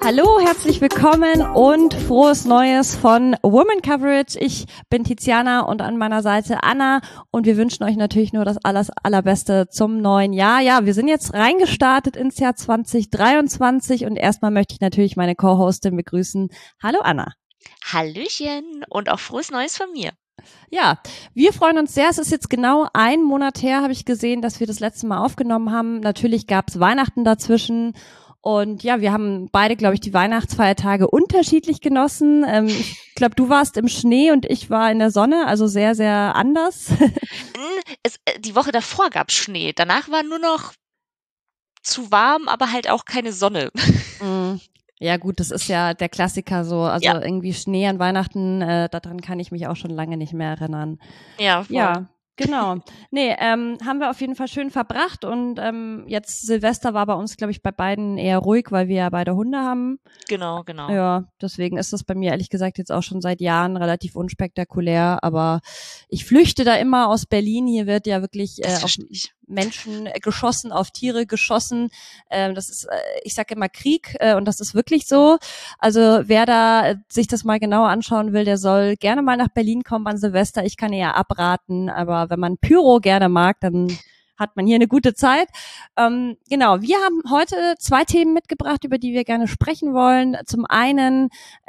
Hallo, herzlich willkommen und frohes Neues von Woman Coverage. Ich bin Tiziana und an meiner Seite Anna und wir wünschen euch natürlich nur das Allerbeste zum neuen Jahr. Ja, wir sind jetzt reingestartet ins Jahr 2023 und erstmal möchte ich natürlich meine Co-Hostin begrüßen. Hallo Anna. Hallöchen und auch frohes Neues von mir. Ja, wir freuen uns sehr. Es ist jetzt genau ein Monat her, habe ich gesehen, dass wir das letzte Mal aufgenommen haben. Natürlich gab es Weihnachten dazwischen. Und ja, wir haben beide, glaube ich, die Weihnachtsfeiertage unterschiedlich genossen. Ich glaube, du warst im Schnee und ich war in der Sonne, also sehr, sehr anders. Die Woche davor gab es Schnee. Danach war nur noch zu warm, aber halt auch keine Sonne. Ja gut, das ist ja der Klassiker so. Also Ja. irgendwie Schnee an Weihnachten, daran kann ich mich auch schon lange nicht mehr erinnern. Ja, voll. Ja. Genau. Nee, haben wir auf jeden Fall schön verbracht und jetzt Silvester war bei uns, glaube ich, bei beiden eher ruhig, weil wir ja beide Hunde haben. Genau. Ja, deswegen ist das bei mir ehrlich gesagt jetzt auch schon seit Jahren relativ unspektakulär, aber ich flüchte da immer aus Berlin. Hier wird ja wirklich auf Menschen geschossen, auf Tiere geschossen. Das ist, ich sage immer Krieg und das ist wirklich so. Also wer da sich das mal genauer anschauen will, der soll gerne mal nach Berlin kommen an Silvester. Ich kann eher abraten, aber wenn man Pyro gerne mag, dann hat man hier eine gute Zeit. Genau, wir haben heute 2 Themen mitgebracht, über die wir gerne sprechen wollen. Zum einen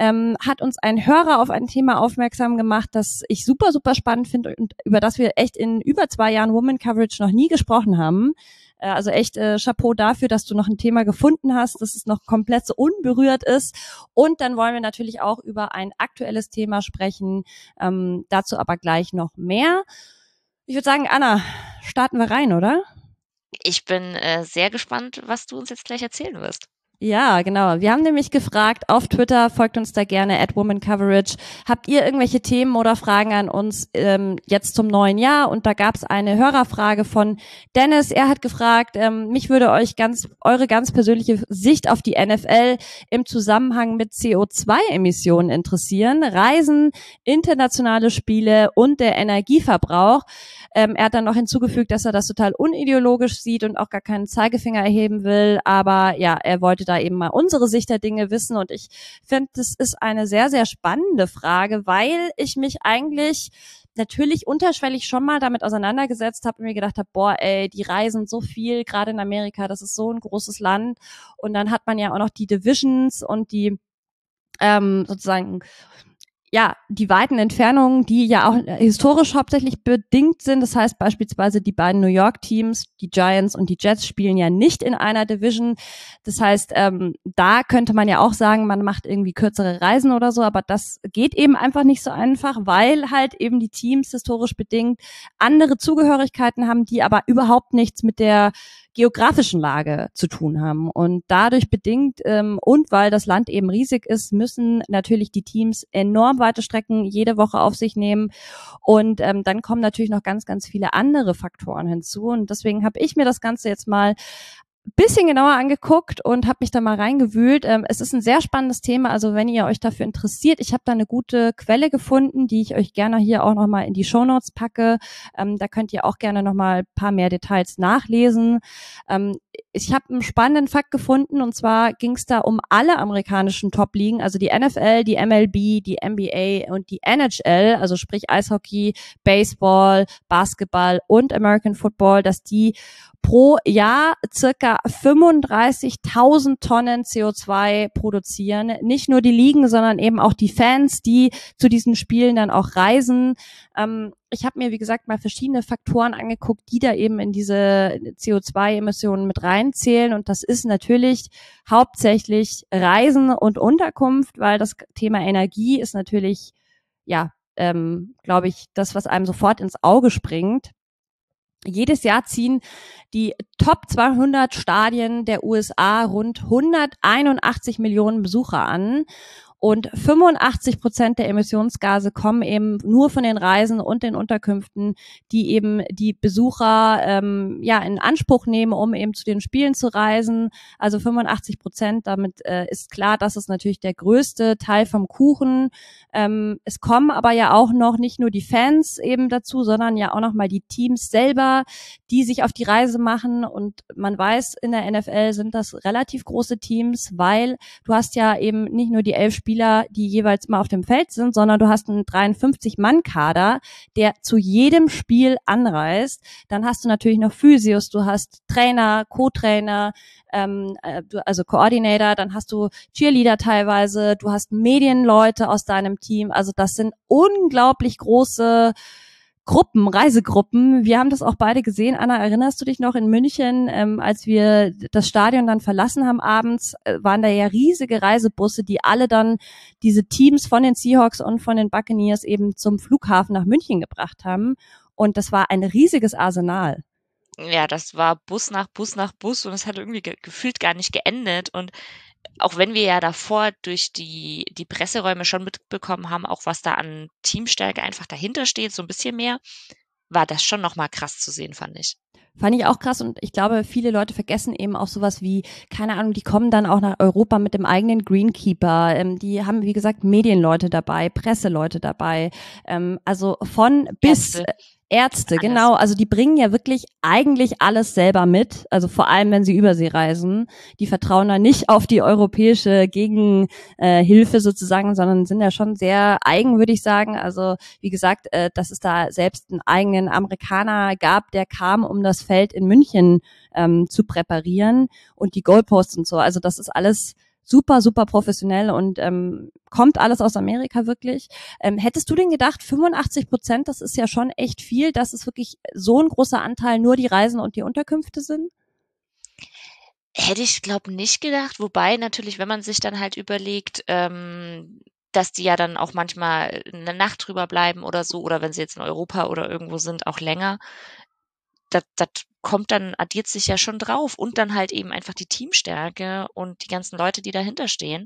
hat uns ein Hörer auf ein Thema aufmerksam gemacht, das ich super, super spannend finde und über das wir echt in über 2 Jahren Woman Coverage noch nie gesprochen haben. Also echt Chapeau dafür, dass du noch ein Thema gefunden hast, dass es noch komplett so unberührt ist. Und dann wollen wir natürlich auch über ein aktuelles Thema sprechen, dazu aber gleich noch mehr. Ich würde sagen, Anna, starten wir rein, oder? Ich bin sehr gespannt, was du uns jetzt gleich erzählen wirst. Ja, genau. Wir haben nämlich gefragt auf Twitter, folgt uns da gerne @womancoverage. Habt ihr irgendwelche Themen oder Fragen an uns jetzt zum neuen Jahr? Und da gab es eine Hörerfrage von Dennis. Er hat gefragt, mich würde euch eure ganz persönliche Sicht auf die NFL im Zusammenhang mit CO2-Emissionen interessieren. Reisen, internationale Spiele und der Energieverbrauch. Er hat dann noch hinzugefügt, dass er das total unideologisch sieht und auch gar keinen Zeigefinger erheben will. Aber ja, er wollte da eben mal unsere Sicht der Dinge wissen. Und ich finde, das ist eine sehr, sehr spannende Frage, weil ich mich eigentlich natürlich unterschwellig schon mal damit auseinandergesetzt habe und mir gedacht habe, boah, ey, die reisen so viel, gerade in Amerika, das ist so ein großes Land. Und dann hat man ja auch noch die Divisions und die sozusagen ja, die weiten Entfernungen, die ja auch historisch hauptsächlich bedingt sind. Das heißt beispielsweise die beiden New York Teams, die Giants und die Jets, spielen ja nicht in einer Division. Das heißt, da könnte man ja auch sagen, man macht irgendwie kürzere Reisen oder so, aber das geht eben einfach nicht so einfach, weil halt eben die Teams historisch bedingt andere Zugehörigkeiten haben, die aber überhaupt nichts mit der geografischen Lage zu tun haben. Und dadurch bedingt und weil das Land eben riesig ist, müssen natürlich die Teams enorm weite Strecken jede Woche auf sich nehmen. Und dann kommen natürlich noch ganz, ganz viele andere Faktoren hinzu. Und deswegen habe ich mir das Ganze jetzt mal bisschen genauer angeguckt und habe mich da mal reingewühlt. Es ist ein sehr spannendes Thema, also wenn ihr euch dafür interessiert, ich habe da eine gute Quelle gefunden, die ich euch gerne hier auch nochmal in die Shownotes packe. Da könnt ihr auch gerne nochmal ein paar mehr Details nachlesen. Ich habe einen spannenden Fakt gefunden und zwar ging es da um alle amerikanischen Top-Ligen, also die NFL, die MLB, die NBA und die NHL, also sprich Eishockey, Baseball, Basketball und American Football, dass die pro Jahr circa 35.000 Tonnen CO2 produzieren. Nicht nur die Ligen, sondern eben auch die Fans, die zu diesen Spielen dann auch reisen. Ich habe mir, wie gesagt, mal verschiedene Faktoren angeguckt, die da eben in diese CO2-Emissionen mit reinzählen. Und das ist natürlich hauptsächlich Reisen und Unterkunft, weil das Thema Energie ist natürlich, ja, glaube ich, das, was einem sofort ins Auge springt. Jedes Jahr ziehen die Top 200 Stadien der USA rund 181 Millionen Besucher an. Und 85% der Emissionsgase kommen eben nur von den Reisen und den Unterkünften, die eben die Besucher in Anspruch nehmen, um eben zu den Spielen zu reisen. Also 85%, damit ist klar, das ist natürlich der größte Teil vom Kuchen. Es kommen aber ja auch noch nicht nur die Fans eben dazu, sondern ja auch noch mal die Teams selber, die sich auf die Reise machen. Und man weiß, in der NFL sind das relativ große Teams, weil du hast ja eben nicht nur die 11 Spieler, die jeweils mal auf dem Feld sind, sondern du hast einen 53-Mann-Kader, der zu jedem Spiel anreist. Dann hast du natürlich noch Physios, du hast Trainer, Co-Trainer, also Coordinator, dann hast du Cheerleader teilweise, du hast Medienleute aus deinem Team. Also das sind unglaublich große Gruppen, Reisegruppen. Wir haben das auch beide gesehen. Anna, erinnerst du dich noch in München, als wir das Stadion dann verlassen haben abends, waren da ja riesige Reisebusse, die alle dann diese Teams von den Seahawks und von den Buccaneers eben zum Flughafen nach München gebracht haben. Und das war ein riesiges Arsenal. Ja, das war Bus nach Bus nach Bus und es hat irgendwie gefühlt gar nicht geendet. Und auch wenn wir ja davor durch die Presseräume schon mitbekommen haben, auch was da an Teamstärke einfach dahinter steht, so ein bisschen mehr, war das schon nochmal krass zu sehen, fand ich. Fand ich auch krass und ich glaube, viele Leute vergessen eben auch sowas wie, keine Ahnung, die kommen dann auch nach Europa mit dem eigenen Greenkeeper. Die haben, wie gesagt, Medienleute dabei, Presseleute dabei. Also von bis Ärzte, alles. Genau. Also die bringen ja wirklich eigentlich alles selber mit. Also vor allem, wenn sie Übersee reisen. Die vertrauen da nicht auf die europäische Gegenhilfe sozusagen, sondern sind ja schon sehr eigen, würde ich sagen. Also wie gesagt, dass es da selbst einen eigenen Amerikaner gab, der kam, um das Feld in München zu präparieren und die Goalposts und so. Also das ist alles super, super professionell und kommt alles aus Amerika wirklich. Hättest du denn gedacht, 85%, das ist ja schon echt viel, dass es wirklich so ein großer Anteil nur die Reisen und die Unterkünfte sind? Hätte ich, glaube nicht gedacht, wobei natürlich, wenn man sich dann halt überlegt, dass die ja dann auch manchmal eine Nacht drüber bleiben oder so, oder wenn sie jetzt in Europa oder irgendwo sind, auch länger, das kommt dann, addiert sich ja schon drauf und dann halt eben einfach die Teamstärke und die ganzen Leute, die dahinter stehen.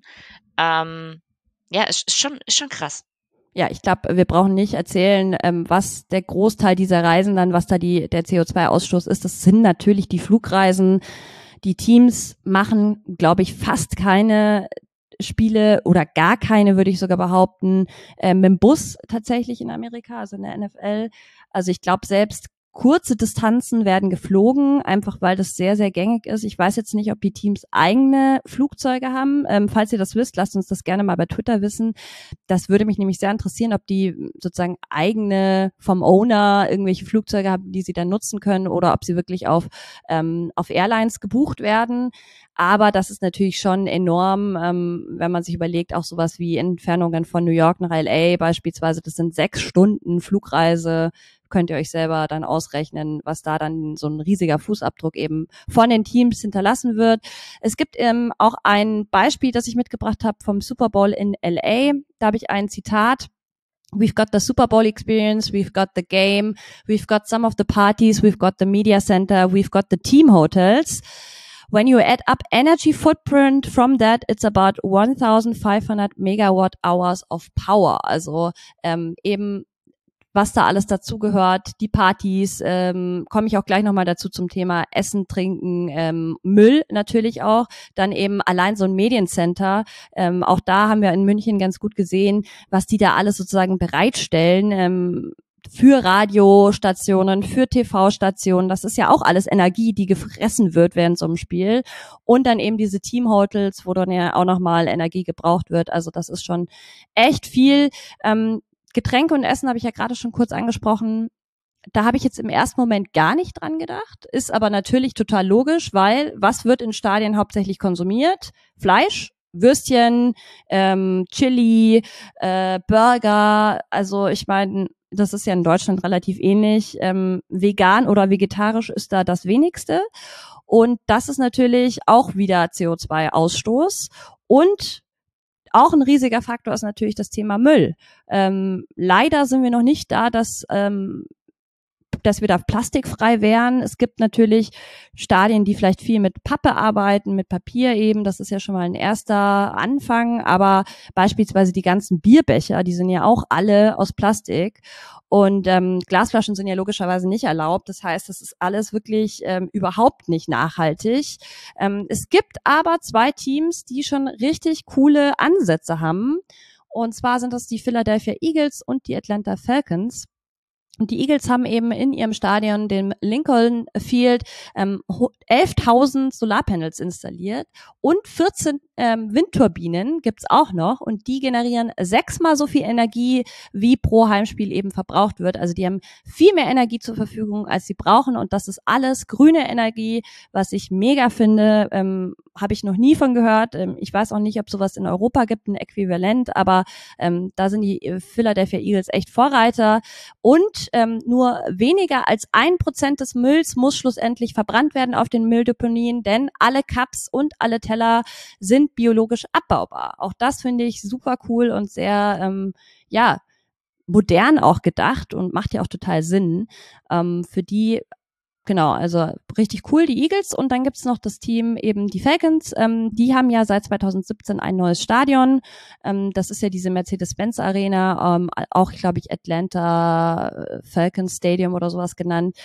Ja, ist schon krass. Ja, ich glaube, wir brauchen nicht erzählen, was der Großteil dieser Reisen dann, was da der CO2-Ausstoß ist. Das sind natürlich die Flugreisen. Die Teams machen, glaube ich, fast keine Spiele oder gar keine, würde ich sogar behaupten, mit dem Bus tatsächlich in Amerika, also in der NFL. Also ich glaube, selbst kurze Distanzen werden geflogen, einfach weil das sehr, sehr gängig ist. Ich weiß jetzt nicht, ob die Teams eigene Flugzeuge haben. Falls ihr das wisst, lasst uns das gerne mal bei Twitter wissen. Das würde mich nämlich sehr interessieren, ob die sozusagen eigene vom Owner irgendwelche Flugzeuge haben, die sie dann nutzen können oder ob sie wirklich auf Airlines gebucht werden. Aber das ist natürlich schon enorm, wenn man sich überlegt, auch sowas wie Entfernungen von New York nach LA beispielsweise, das sind 6 Stunden Flugreise, könnt ihr euch selber dann ausrechnen, was da dann so ein riesiger Fußabdruck eben von den Teams hinterlassen wird. Es gibt auch ein Beispiel, das ich mitgebracht habe vom Super Bowl in LA. Da habe ich ein Zitat. We've got the Super Bowl experience, we've got the game, we've got some of the parties, we've got the media center, we've got the team hotels. When you add up energy footprint from that, it's about 1,500 megawatt hours of power. Also eben was da alles dazugehört, die Partys, komme ich auch gleich nochmal dazu zum Thema Essen, Trinken, Müll natürlich auch, dann eben allein so ein Mediencenter, auch da haben wir in München ganz gut gesehen, was die da alles sozusagen bereitstellen, für Radiostationen, für TV-Stationen, das ist ja auch alles Energie, die gefressen wird während so einem Spiel und dann eben diese Teamhotels, wo dann ja auch nochmal Energie gebraucht wird, also das ist schon echt viel. Getränke und Essen habe ich ja gerade schon kurz angesprochen. Da habe ich jetzt im ersten Moment gar nicht dran gedacht, ist aber natürlich total logisch, weil was wird in Stadien hauptsächlich konsumiert? Fleisch, Würstchen, Chili, Burger. Also ich meine, das ist ja in Deutschland relativ ähnlich. Vegan oder vegetarisch ist da das wenigste. Und das ist natürlich auch wieder CO2-Ausstoß. Und auch ein riesiger Faktor ist natürlich das Thema Müll. Leider sind wir noch nicht da, dass dass wir da plastikfrei wären. Es gibt natürlich Stadien, die vielleicht viel mit Pappe arbeiten, mit Papier eben. Das ist ja schon mal ein erster Anfang. Aber beispielsweise die ganzen Bierbecher, die sind ja auch alle aus Plastik. Und Glasflaschen sind ja logischerweise nicht erlaubt. Das heißt, das ist alles wirklich überhaupt nicht nachhaltig. Es gibt aber 2 Teams, die schon richtig coole Ansätze haben. Und zwar sind das die Philadelphia Eagles und die Atlanta Falcons. Und die Eagles haben eben in ihrem Stadion, dem Lincoln Field, 11.000 Solarpanels installiert und 14 Windturbinen gibt's auch noch. Und die generieren 6-mal so viel Energie, wie pro Heimspiel eben verbraucht wird. Also die haben viel mehr Energie zur Verfügung, als sie brauchen. Und das ist alles grüne Energie, was ich mega finde. Habe ich noch nie von gehört. Ich weiß auch nicht, ob sowas in Europa gibt, ein Äquivalent. Aber da sind die Philadelphia Eagles echt Vorreiter. Und nur weniger als 1% des Mülls muss schlussendlich verbrannt werden auf den Mülldeponien, denn alle Cups und alle Teller sind biologisch abbaubar. Auch das finde ich super cool und sehr, modern auch gedacht und macht ja auch total Sinn. Für die Genau, also richtig cool, die Eagles. Und dann gibt's noch das Team eben die Falcons. Die haben ja seit 2017 ein neues Stadion. Das ist ja diese Mercedes-Benz Arena, auch, glaube ich, Atlanta Falcons Stadium oder sowas genannt.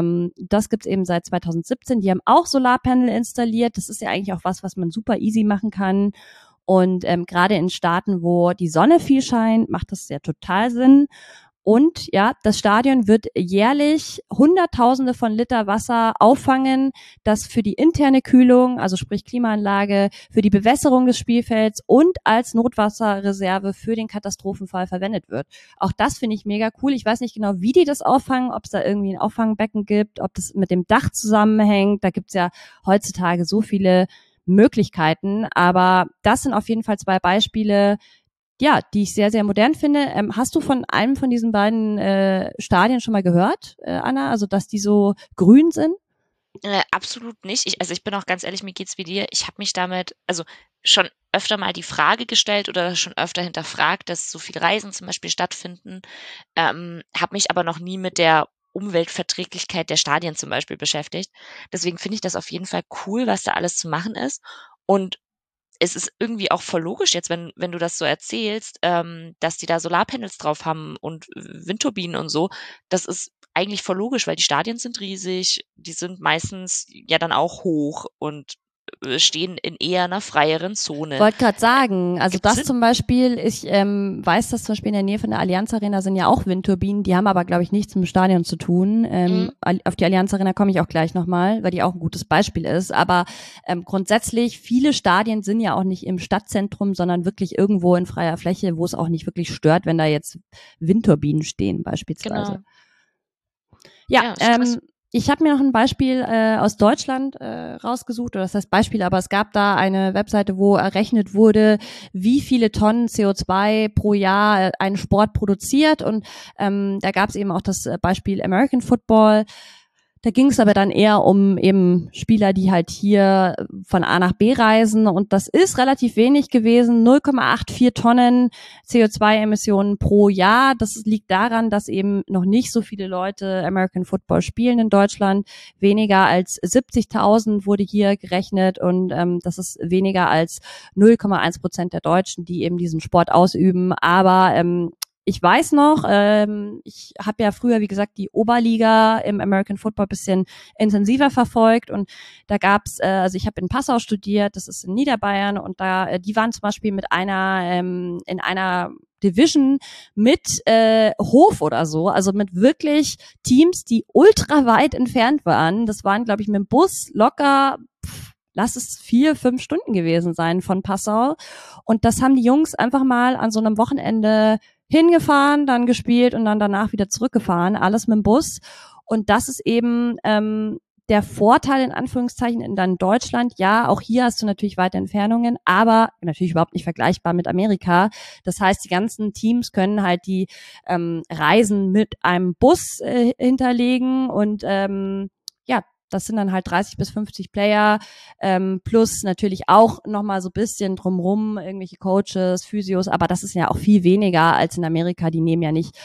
Das gibt's eben seit 2017. Die haben auch Solarpanel installiert. Das ist ja eigentlich auch was man super easy machen kann. Und gerade in Staaten, wo die Sonne viel scheint, macht das ja total Sinn. Und ja, das Stadion wird jährlich Hunderttausende von Liter Wasser auffangen, das für die interne Kühlung, also sprich Klimaanlage, für die Bewässerung des Spielfelds und als Notwasserreserve für den Katastrophenfall verwendet wird. Auch das finde ich mega cool. Ich weiß nicht genau, wie die das auffangen, ob es da irgendwie ein Auffangbecken gibt, ob das mit dem Dach zusammenhängt. Da gibt's ja heutzutage so viele Möglichkeiten. Aber das sind auf jeden Fall 2 Beispiele, ja, die ich sehr, sehr modern finde. Hast du von einem von diesen beiden Stadien schon mal gehört, Anna? Also, dass die so grün sind? Absolut nicht. Ich bin auch ganz ehrlich, mir geht's wie dir. Ich habe mich damit schon öfter mal die Frage gestellt oder schon öfter hinterfragt, dass so viele Reisen zum Beispiel stattfinden, habe mich aber noch nie mit der Umweltverträglichkeit der Stadien zum Beispiel beschäftigt. Deswegen finde ich das auf jeden Fall cool, was da alles zu machen ist. Und es ist irgendwie auch voll logisch jetzt, wenn du das so erzählst, dass die da Solarpanels drauf haben und Windturbinen und so. Das ist eigentlich voll logisch, weil die Stadien sind riesig, die sind meistens ja dann auch hoch und stehen in eher einer freieren Zone. Wollte gerade sagen, also Gibt's das Sinn? zum Beispiel, ich weiß, dass zum Beispiel in der Nähe von der Allianz Arena sind ja auch Windturbinen, die haben aber, glaube ich, nichts mit dem Stadion zu tun. Auf die Allianz Arena komme ich auch gleich nochmal, weil die auch ein gutes Beispiel ist. Aber grundsätzlich, viele Stadien sind ja auch nicht im Stadtzentrum, sondern wirklich irgendwo in freier Fläche, wo es auch nicht wirklich stört, wenn da jetzt Windturbinen stehen beispielsweise. Genau. Ja, ist krass. ich habe mir noch ein Beispiel aus Deutschland rausgesucht, oder das heißt Beispiel, aber es gab da eine Webseite, wo errechnet wurde, wie viele Tonnen CO2 pro Jahr ein Sport produziert, und da gab es eben auch das Beispiel American Football. Da ging es aber dann eher um eben Spieler, die halt hier von A nach B reisen, und das ist relativ wenig gewesen, 0,84 Tonnen CO2-Emissionen pro Jahr. Das liegt daran, dass eben noch nicht so viele Leute American Football spielen in Deutschland. Weniger als 70.000 wurde hier gerechnet, und das ist weniger als 0,1% der Deutschen, die eben diesen Sport ausüben. Aber ich weiß noch, ich habe ja früher, wie gesagt, die Oberliga im American Football bisschen intensiver verfolgt, und da gab's, also ich habe in Passau studiert, das ist in Niederbayern, und da, die waren zum Beispiel mit einer in einer Division mit Hof oder so, also mit wirklich Teams, die ultra weit entfernt waren. Das waren, glaube ich, mit dem Bus locker, lass es 4-5 Stunden gewesen sein von Passau. Und das haben die Jungs einfach mal an so einem Wochenende hingefahren, dann gespielt und dann danach wieder zurückgefahren, alles mit dem Bus. Und das ist eben der Vorteil in Anführungszeichen in dann Deutschland. Ja, auch hier hast du natürlich weite Entfernungen, aber natürlich überhaupt nicht vergleichbar mit Amerika. Das heißt, die ganzen Teams können halt die Reisen mit einem Bus hinterlegen, und ja, das sind dann halt 30 bis 50 Player, plus natürlich auch nochmal so ein bisschen drumrum, irgendwelche Coaches, Physios, aber das ist ja auch viel weniger als in Amerika. Die nehmen ja nicht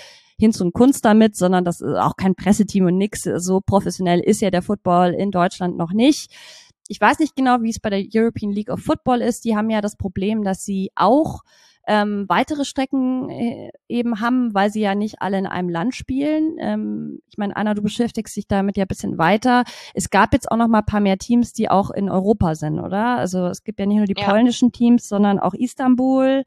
Hinz und Kunst damit, sondern das ist auch kein Presseteam und nix. So professionell ist ja der Football in Deutschland noch nicht. Ich weiß nicht genau, wie es bei der European League of Football ist. Die haben ja das Problem, dass sie auch weitere Strecken eben haben, weil sie ja nicht alle in einem Land spielen. Ich meine, Anna, du beschäftigst dich damit ja ein bisschen weiter. Es gab jetzt auch noch mal ein paar mehr Teams, die auch in Europa sind, oder? Also es gibt ja nicht nur die polnischen Teams, sondern auch Istanbul,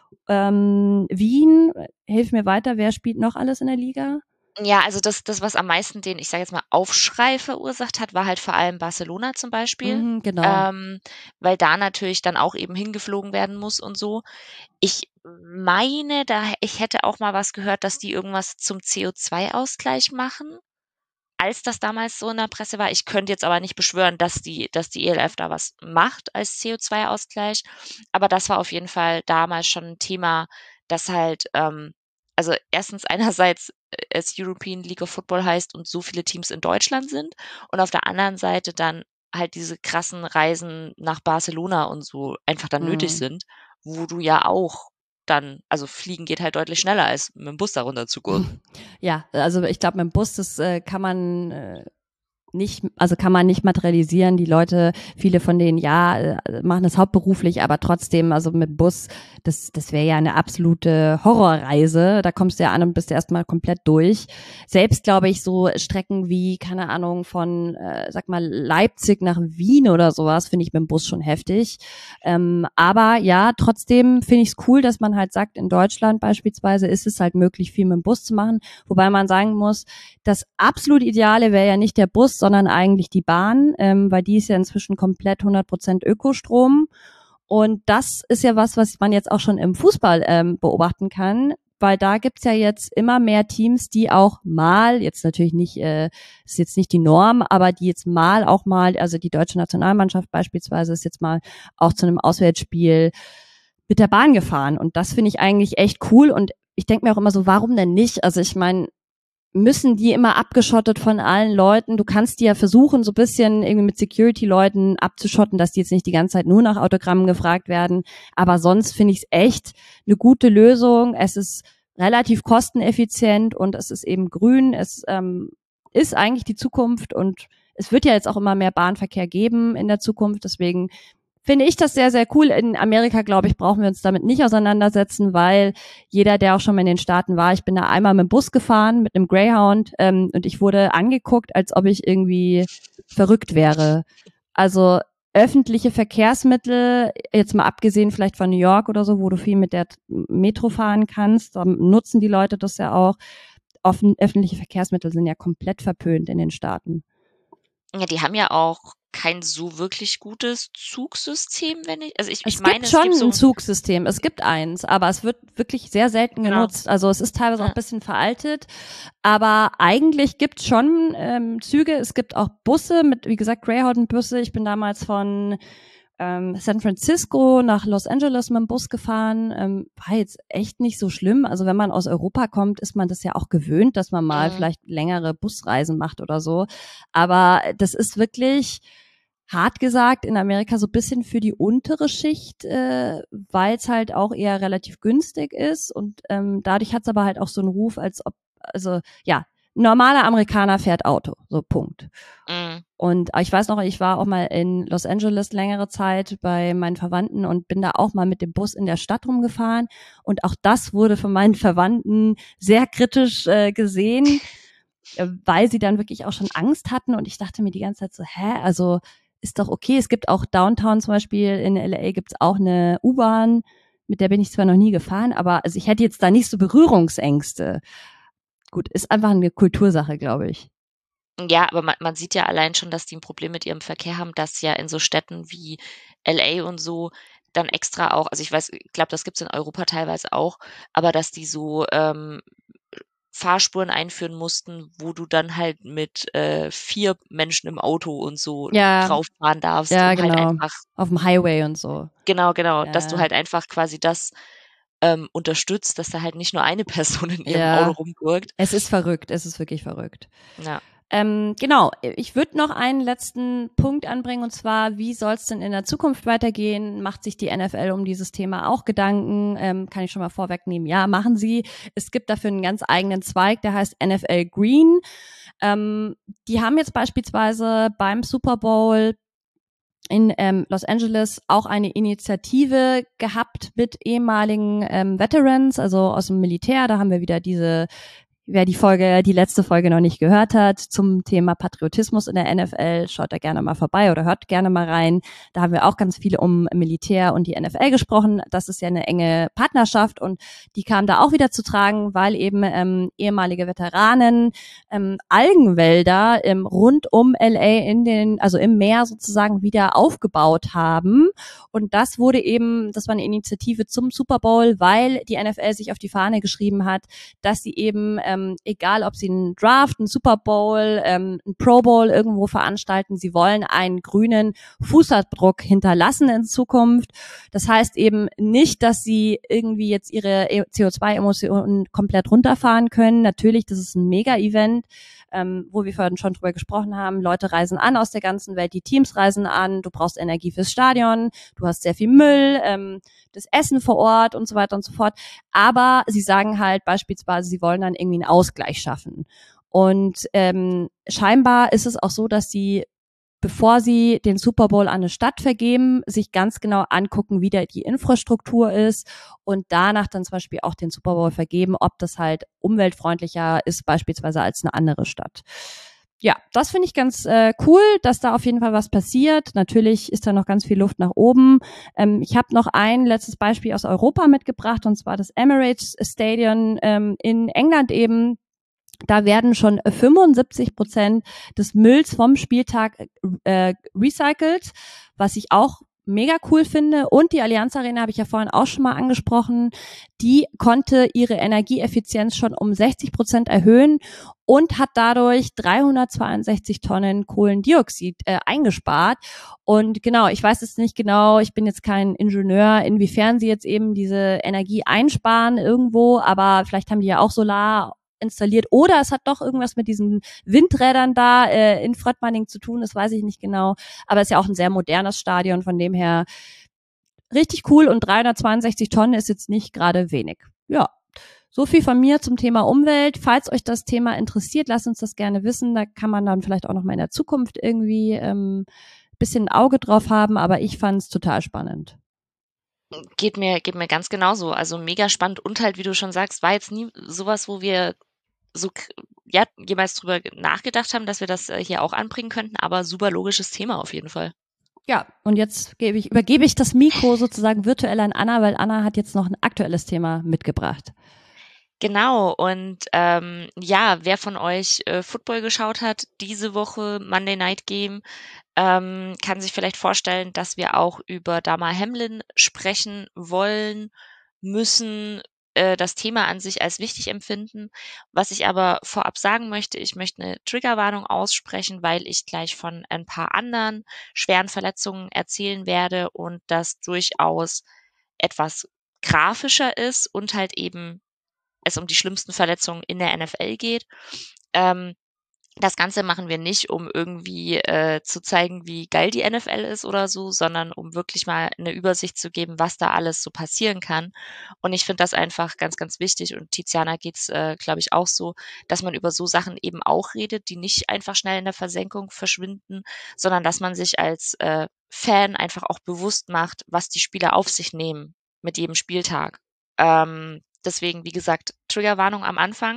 Wien. Hilf mir weiter, wer spielt noch alles in der Liga? Ja, also das, was am meisten den, ich sage jetzt mal, Aufschrei verursacht hat, war halt vor allem Barcelona zum Beispiel, Genau. weil da natürlich dann auch eben hingeflogen werden muss und so. Ich meine, ich hätte auch mal was gehört, dass die irgendwas zum CO2-Ausgleich machen, als das damals so in der Presse war. Ich könnte jetzt aber nicht beschwören, dass die ELF da was macht als CO2-Ausgleich. Aber das war auf jeden Fall damals schon ein Thema, das halt, also erstens einerseits es European League of Football heißt und so viele Teams in Deutschland sind und auf der anderen Seite dann halt diese krassen Reisen nach Barcelona und so einfach dann nötig sind, wo du ja auch dann, also fliegen geht halt deutlich schneller als mit dem Bus da runter zu gurken. Ja, also ich glaube, mit dem Bus, das kann man nicht, also kann man nicht materialisieren. Die Leute, viele von denen, ja, machen das hauptberuflich, aber trotzdem, also mit dem Bus, das wäre ja eine absolute Horrorreise. Da kommst du ja an und bist erstmal komplett durch. Selbst, glaube ich, so Strecken wie, keine Ahnung, von, sag mal, Leipzig nach Wien oder sowas, finde ich mit dem Bus schon heftig. Aber ja, trotzdem finde ich es cool, dass man halt sagt, in Deutschland beispielsweise ist es halt möglich, viel mit dem Bus zu machen. Wobei man sagen muss, das absolut Ideale wäre ja nicht der Bus, sondern eigentlich die Bahn, weil die ist ja inzwischen komplett 100% Ökostrom. Und das ist ja was man jetzt auch schon im Fußball beobachten kann, weil da gibt's ja jetzt immer mehr Teams, die auch mal, jetzt natürlich nicht, ist jetzt nicht die Norm, aber die jetzt auch mal, also die deutsche Nationalmannschaft beispielsweise ist jetzt mal auch zu einem Auswärtsspiel mit der Bahn gefahren. Und das finde ich eigentlich echt cool. Und ich denke mir auch immer so, warum denn nicht? Also ich meine, müssen die immer abgeschottet von allen Leuten? Du kannst die ja versuchen, so ein bisschen irgendwie mit Security-Leuten abzuschotten, dass die jetzt nicht die ganze Zeit nur nach Autogrammen gefragt werden. Aber sonst finde ich es echt eine gute Lösung. Es ist relativ kosteneffizient und es ist eben grün. Es ist eigentlich die Zukunft und es wird ja jetzt auch immer mehr Bahnverkehr geben in der Zukunft. Deswegen finde ich das sehr, sehr cool. In Amerika, glaube ich, brauchen wir uns damit nicht auseinandersetzen, weil jeder, der auch schon mal in den Staaten war, ich bin da einmal mit dem Bus gefahren, mit einem Greyhound, und ich wurde angeguckt, als ob ich irgendwie verrückt wäre. Also öffentliche Verkehrsmittel, jetzt mal abgesehen vielleicht von New York oder so, wo du viel mit der Metro fahren kannst, da nutzen die Leute das ja auch. Öffentliche Verkehrsmittel sind ja komplett verpönt in den Staaten. Ja, die haben ja auch kein so wirklich gutes Zugsystem, also ich Es meine, gibt es schon gibt ein so, Zugsystem, es gibt eins, aber es wird wirklich sehr selten genau, genutzt. Also es ist teilweise auch ein ja, bisschen veraltet, aber eigentlich gibt's schon Züge. Es gibt auch Busse mit, wie gesagt, Greyhound-Busse. Ich bin damals von San Francisco nach Los Angeles mit dem Bus gefahren. War jetzt echt nicht so schlimm. Also wenn man aus Europa kommt, ist man das ja auch gewöhnt, dass man mal mhm. vielleicht längere Busreisen macht oder so. Aber das ist wirklich hart gesagt in Amerika so ein bisschen für die untere Schicht, weil es halt auch eher relativ günstig ist und dadurch hat es aber halt auch so einen Ruf, als ob, also ja, ein normaler Amerikaner fährt Auto, so Punkt. Mhm. Und ich weiß noch, ich war auch mal in Los Angeles längere Zeit bei meinen Verwandten und bin da auch mal mit dem Bus in der Stadt rumgefahren und auch das wurde von meinen Verwandten sehr kritisch gesehen, weil sie dann wirklich auch schon Angst hatten und ich dachte mir die ganze Zeit so, also ist doch okay. Es gibt auch Downtown zum Beispiel in LA gibt's auch eine U-Bahn, mit der bin ich zwar noch nie gefahren, aber also ich hätte jetzt da nicht so Berührungsängste. Gut, ist einfach eine Kultursache, glaube ich. Ja, aber man sieht ja allein schon, dass die ein Problem mit ihrem Verkehr haben, dass ja in so Städten wie LA und so dann extra auch, also ich glaube, das gibt's in Europa teilweise auch, aber dass die so, Fahrspuren einführen mussten, wo du dann halt mit 4 Menschen im Auto und so Ja, drauf fahren darfst, ja, um halt genau. einfach, Auf dem Highway und so. genau, dass du Ja, halt einfach quasi das, unterstützt, dass da halt nicht nur eine Person in ihrem Auto ja. rumgurkt. Es ist verrückt. Es ist wirklich verrückt. Ja. Genau, ich würde noch einen letzten Punkt anbringen, und zwar, wie soll es denn in der Zukunft weitergehen? Macht sich die NFL um dieses Thema auch Gedanken? Kann ich schon mal vorwegnehmen? Ja, machen sie. Es gibt dafür einen ganz eigenen Zweig, der heißt NFL Green. Die haben jetzt beispielsweise beim Super Bowl in Los Angeles auch eine Initiative gehabt mit ehemaligen Veterans, also aus dem Militär. Da haben wir wieder wer die letzte Folge noch nicht gehört hat, zum Thema Patriotismus in der NFL, schaut da gerne mal vorbei oder hört gerne mal rein. Da haben wir auch ganz viel um Militär und die NFL gesprochen. Das ist ja eine enge Partnerschaft und die kam da auch wieder zu tragen, weil eben ehemalige Veteranen Algenwälder rund um LA also im Meer sozusagen wieder aufgebaut haben. Und das war eine Initiative zum Super Bowl, weil die NFL sich auf die Fahne geschrieben hat, dass sie eben egal ob sie einen Draft, einen Super Bowl, einen Pro Bowl irgendwo veranstalten, sie wollen einen grünen Fußabdruck hinterlassen in Zukunft. Das heißt eben nicht, dass sie irgendwie jetzt ihre CO2-Emissionen komplett runterfahren können. Natürlich, das ist ein Mega-Event, wo wir vorhin schon drüber gesprochen haben. Leute reisen an aus der ganzen Welt, die Teams reisen an, du brauchst Energie fürs Stadion, du hast sehr viel Müll, das Essen vor Ort und so weiter und so fort. Aber sie sagen halt beispielsweise, sie wollen dann irgendwie einen Ausgleich schaffen. Und scheinbar ist es auch so, dass sie, bevor sie den Super Bowl an eine Stadt vergeben, sich ganz genau angucken, wie da die Infrastruktur ist und danach dann zum Beispiel auch den Super Bowl vergeben, ob das halt umweltfreundlicher ist beispielsweise als eine andere Stadt. Ja, das finde ich ganz cool, dass da auf jeden Fall was passiert. Natürlich ist da noch ganz viel Luft nach oben. Ich habe noch ein letztes Beispiel aus Europa mitgebracht, und zwar das Emirates Stadion in England eben. Da werden schon 75% des Mülls vom Spieltag recycelt, was ich auch mega cool finde. Und die Allianz Arena habe ich ja vorhin auch schon mal angesprochen. Die konnte ihre Energieeffizienz schon um 60% erhöhen und hat dadurch 362 Tonnen Kohlendioxid eingespart. Und genau, ich weiß jetzt nicht genau, ich bin jetzt kein Ingenieur, inwiefern sie jetzt eben diese Energie einsparen irgendwo, aber vielleicht haben die ja auch Solar installiert oder es hat doch irgendwas mit diesen Windrädern da in Fröttmanning zu tun, das weiß ich nicht genau, aber es ist ja auch ein sehr modernes Stadion, von dem her richtig cool, und 362 Tonnen ist jetzt nicht gerade wenig. Ja, so viel von mir zum Thema Umwelt. Falls euch das Thema interessiert, lasst uns das gerne wissen, da kann man dann vielleicht auch noch mal in der Zukunft irgendwie bisschen ein Auge drauf haben, aber ich fand es total spannend. Geht mir ganz genauso. Also mega spannend und halt, wie du schon sagst, war jetzt nie sowas, wo wir so ja, jemals drüber nachgedacht haben, dass wir das hier auch anbringen könnten, aber super logisches Thema auf jeden Fall. Ja, und jetzt übergebe ich das Mikro sozusagen virtuell an Anna, weil Anna hat jetzt noch ein aktuelles Thema mitgebracht. Genau, und ja, wer von euch Football geschaut hat, diese Woche Monday Night Game, kann sich vielleicht vorstellen, dass wir auch über Damar Hamlin sprechen wollen, müssen, das Thema an sich als wichtig empfinden. Was ich aber vorab sagen möchte, ich möchte eine Triggerwarnung aussprechen, weil ich gleich von ein paar anderen schweren Verletzungen erzählen werde und das durchaus etwas grafischer ist und halt eben es um die schlimmsten Verletzungen in der NFL geht. Das Ganze machen wir nicht, um irgendwie zu zeigen, wie geil die NFL ist oder so, sondern um wirklich mal eine Übersicht zu geben, was da alles so passieren kann. Und ich finde das einfach ganz, ganz wichtig. Und Tiziana geht's, glaube ich, auch so, dass man über so Sachen eben auch redet, die nicht einfach schnell in der Versenkung verschwinden, sondern dass man sich als Fan einfach auch bewusst macht, was die Spieler auf sich nehmen mit jedem Spieltag. Deswegen, wie gesagt, Triggerwarnung am Anfang.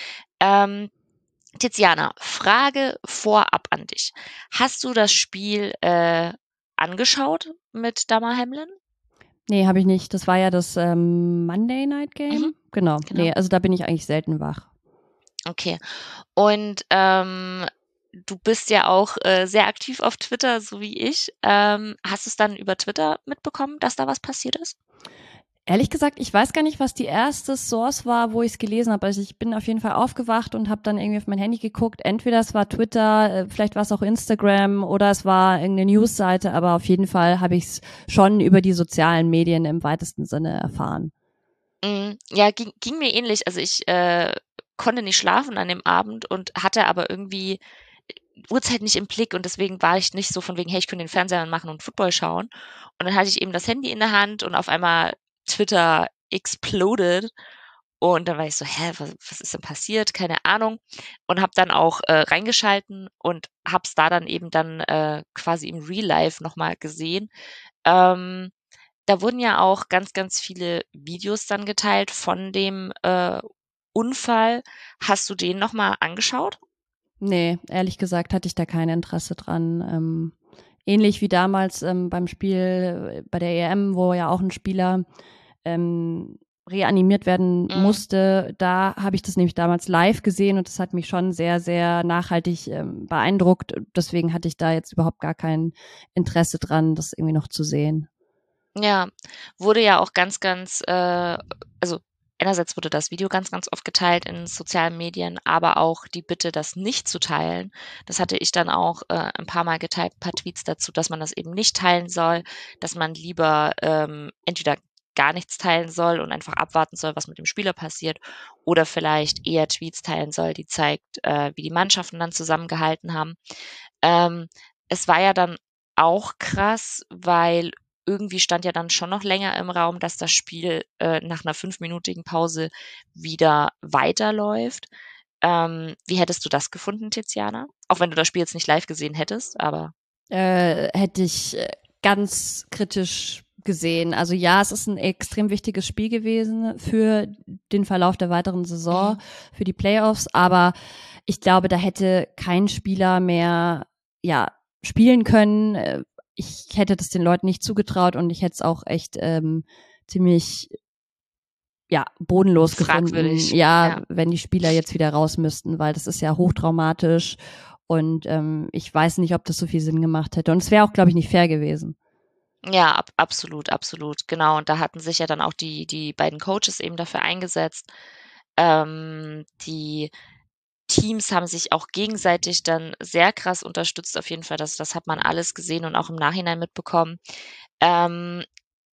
Tiziana, Frage vorab an dich. Hast du das Spiel angeschaut mit Damar Hamlin? Nee, habe ich nicht. Das war ja das Monday Night Game. Mhm, Genau. genau. Nee, also da bin ich eigentlich selten wach. Okay. Und du bist ja auch sehr aktiv auf Twitter, so wie ich. Hast du es dann über Twitter mitbekommen, dass da was passiert ist? Ehrlich gesagt, ich weiß gar nicht, was die erste Source war, wo ich es gelesen habe. Also ich bin auf jeden Fall aufgewacht und habe dann irgendwie auf mein Handy geguckt. Entweder es war Twitter, vielleicht war es auch Instagram oder es war irgendeine Newsseite, aber auf jeden Fall habe ich es schon über die sozialen Medien im weitesten Sinne erfahren. Ja, ging mir ähnlich. Also ich konnte nicht schlafen an dem Abend und hatte aber irgendwie Uhrzeit nicht im Blick und deswegen war ich nicht so von wegen, hey, ich könnte den Fernseher anmachen und Football schauen. Und dann hatte ich eben das Handy in der Hand und auf einmal Twitter exploded und dann war ich so: „Hä, was ist denn passiert?“ Keine Ahnung. Und habe dann auch, reingeschalten und habe es da dann eben dann, quasi im Real Life noch mal gesehen. Ähm, Da wurden ja auch ganz, ganz viele Videos dann geteilt von dem, Unfall. Hast du den noch mal angeschaut? Nee, ehrlich gesagt hatte ich da kein Interesse dran. Ähnlich wie damals beim Spiel bei der EM, wo ja auch ein Spieler reanimiert werden Mhm. musste. Da habe ich das nämlich damals live gesehen und das hat mich schon sehr, sehr nachhaltig beeindruckt. Deswegen hatte ich da jetzt überhaupt gar kein Interesse dran, das irgendwie noch zu sehen. Ja, wurde ja auch ganz, ganz, also einerseits wurde das Video ganz, ganz oft geteilt in sozialen Medien, aber auch die Bitte, das nicht zu teilen. Das hatte ich dann auch ein paar Mal geteilt, ein paar Tweets dazu, dass man das eben nicht teilen soll, dass man lieber entweder gar nichts teilen soll und einfach abwarten soll, was mit dem Spieler passiert, oder vielleicht eher Tweets teilen soll, die zeigt, wie die Mannschaften dann zusammengehalten haben. Ähm, Es war ja dann auch krass, weil irgendwie stand ja dann schon noch länger im Raum, dass das Spiel, nach einer fünfminütigen Pause wieder weiterläuft. Wie hättest du das gefunden, Tiziana? Auch wenn du das Spiel jetzt nicht live gesehen hättest, aber Hätte ich ganz kritisch gesehen. Also ja, es ist ein extrem wichtiges Spiel gewesen für den Verlauf der weiteren Saison, mhm, für die Playoffs, aber ich glaube, da hätte kein Spieler mehr ja spielen können. Ich hätte das den Leuten nicht zugetraut und ich hätte es auch echt ziemlich ja bodenlos gefunden, fragwürdig, ja, ja. wenn die Spieler jetzt wieder raus müssten, weil das ist ja hochtraumatisch und ich weiß nicht, ob das so viel Sinn gemacht hätte. Und es wäre auch, glaube ich, nicht fair gewesen. Ja, absolut, absolut, genau. Und da hatten sich ja dann auch die beiden Coaches eben dafür eingesetzt. Die Teams haben sich auch gegenseitig dann sehr krass unterstützt auf jeden Fall. Das hat man alles gesehen und auch im Nachhinein mitbekommen. Ähm,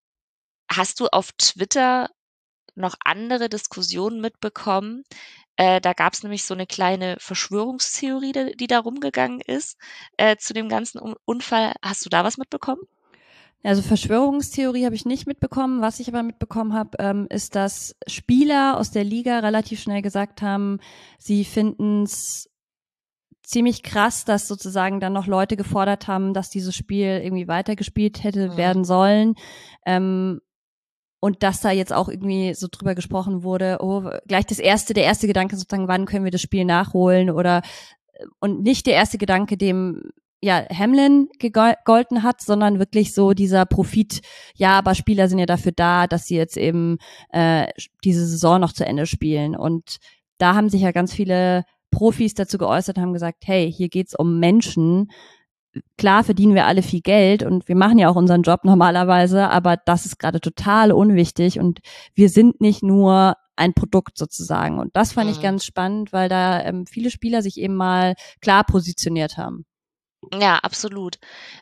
Hast du auf Twitter noch andere Diskussionen mitbekommen? Da gab es nämlich so eine kleine Verschwörungstheorie, die da rumgegangen ist, zu dem ganzen Unfall. Hast du da was mitbekommen? Also Verschwörungstheorie habe ich nicht mitbekommen. Was ich aber mitbekommen habe, ist, dass Spieler aus der Liga relativ schnell gesagt haben, sie finden es ziemlich krass, dass sozusagen dann noch Leute gefordert haben, dass dieses Spiel irgendwie weitergespielt hätte Mhm. werden sollen. Ähm, und dass da jetzt auch irgendwie so drüber gesprochen wurde, oh, gleich der erste Gedanke sozusagen, wann können wir das Spiel nachholen oder und nicht der erste Gedanke, dem ja Hamlin gegolten hat, sondern wirklich so dieser Profit, ja, aber Spieler sind ja dafür da, dass sie jetzt eben diese Saison noch zu Ende spielen. Und da haben sich ja ganz viele Profis dazu geäußert, haben gesagt, hey, hier geht's um Menschen. Klar verdienen wir alle viel Geld und wir machen ja auch unseren Job normalerweise, aber das ist gerade total unwichtig und wir sind nicht nur ein Produkt sozusagen. Und das fand ich Mhm. ganz spannend, weil da viele Spieler sich eben mal klar positioniert haben. Ja, absolut.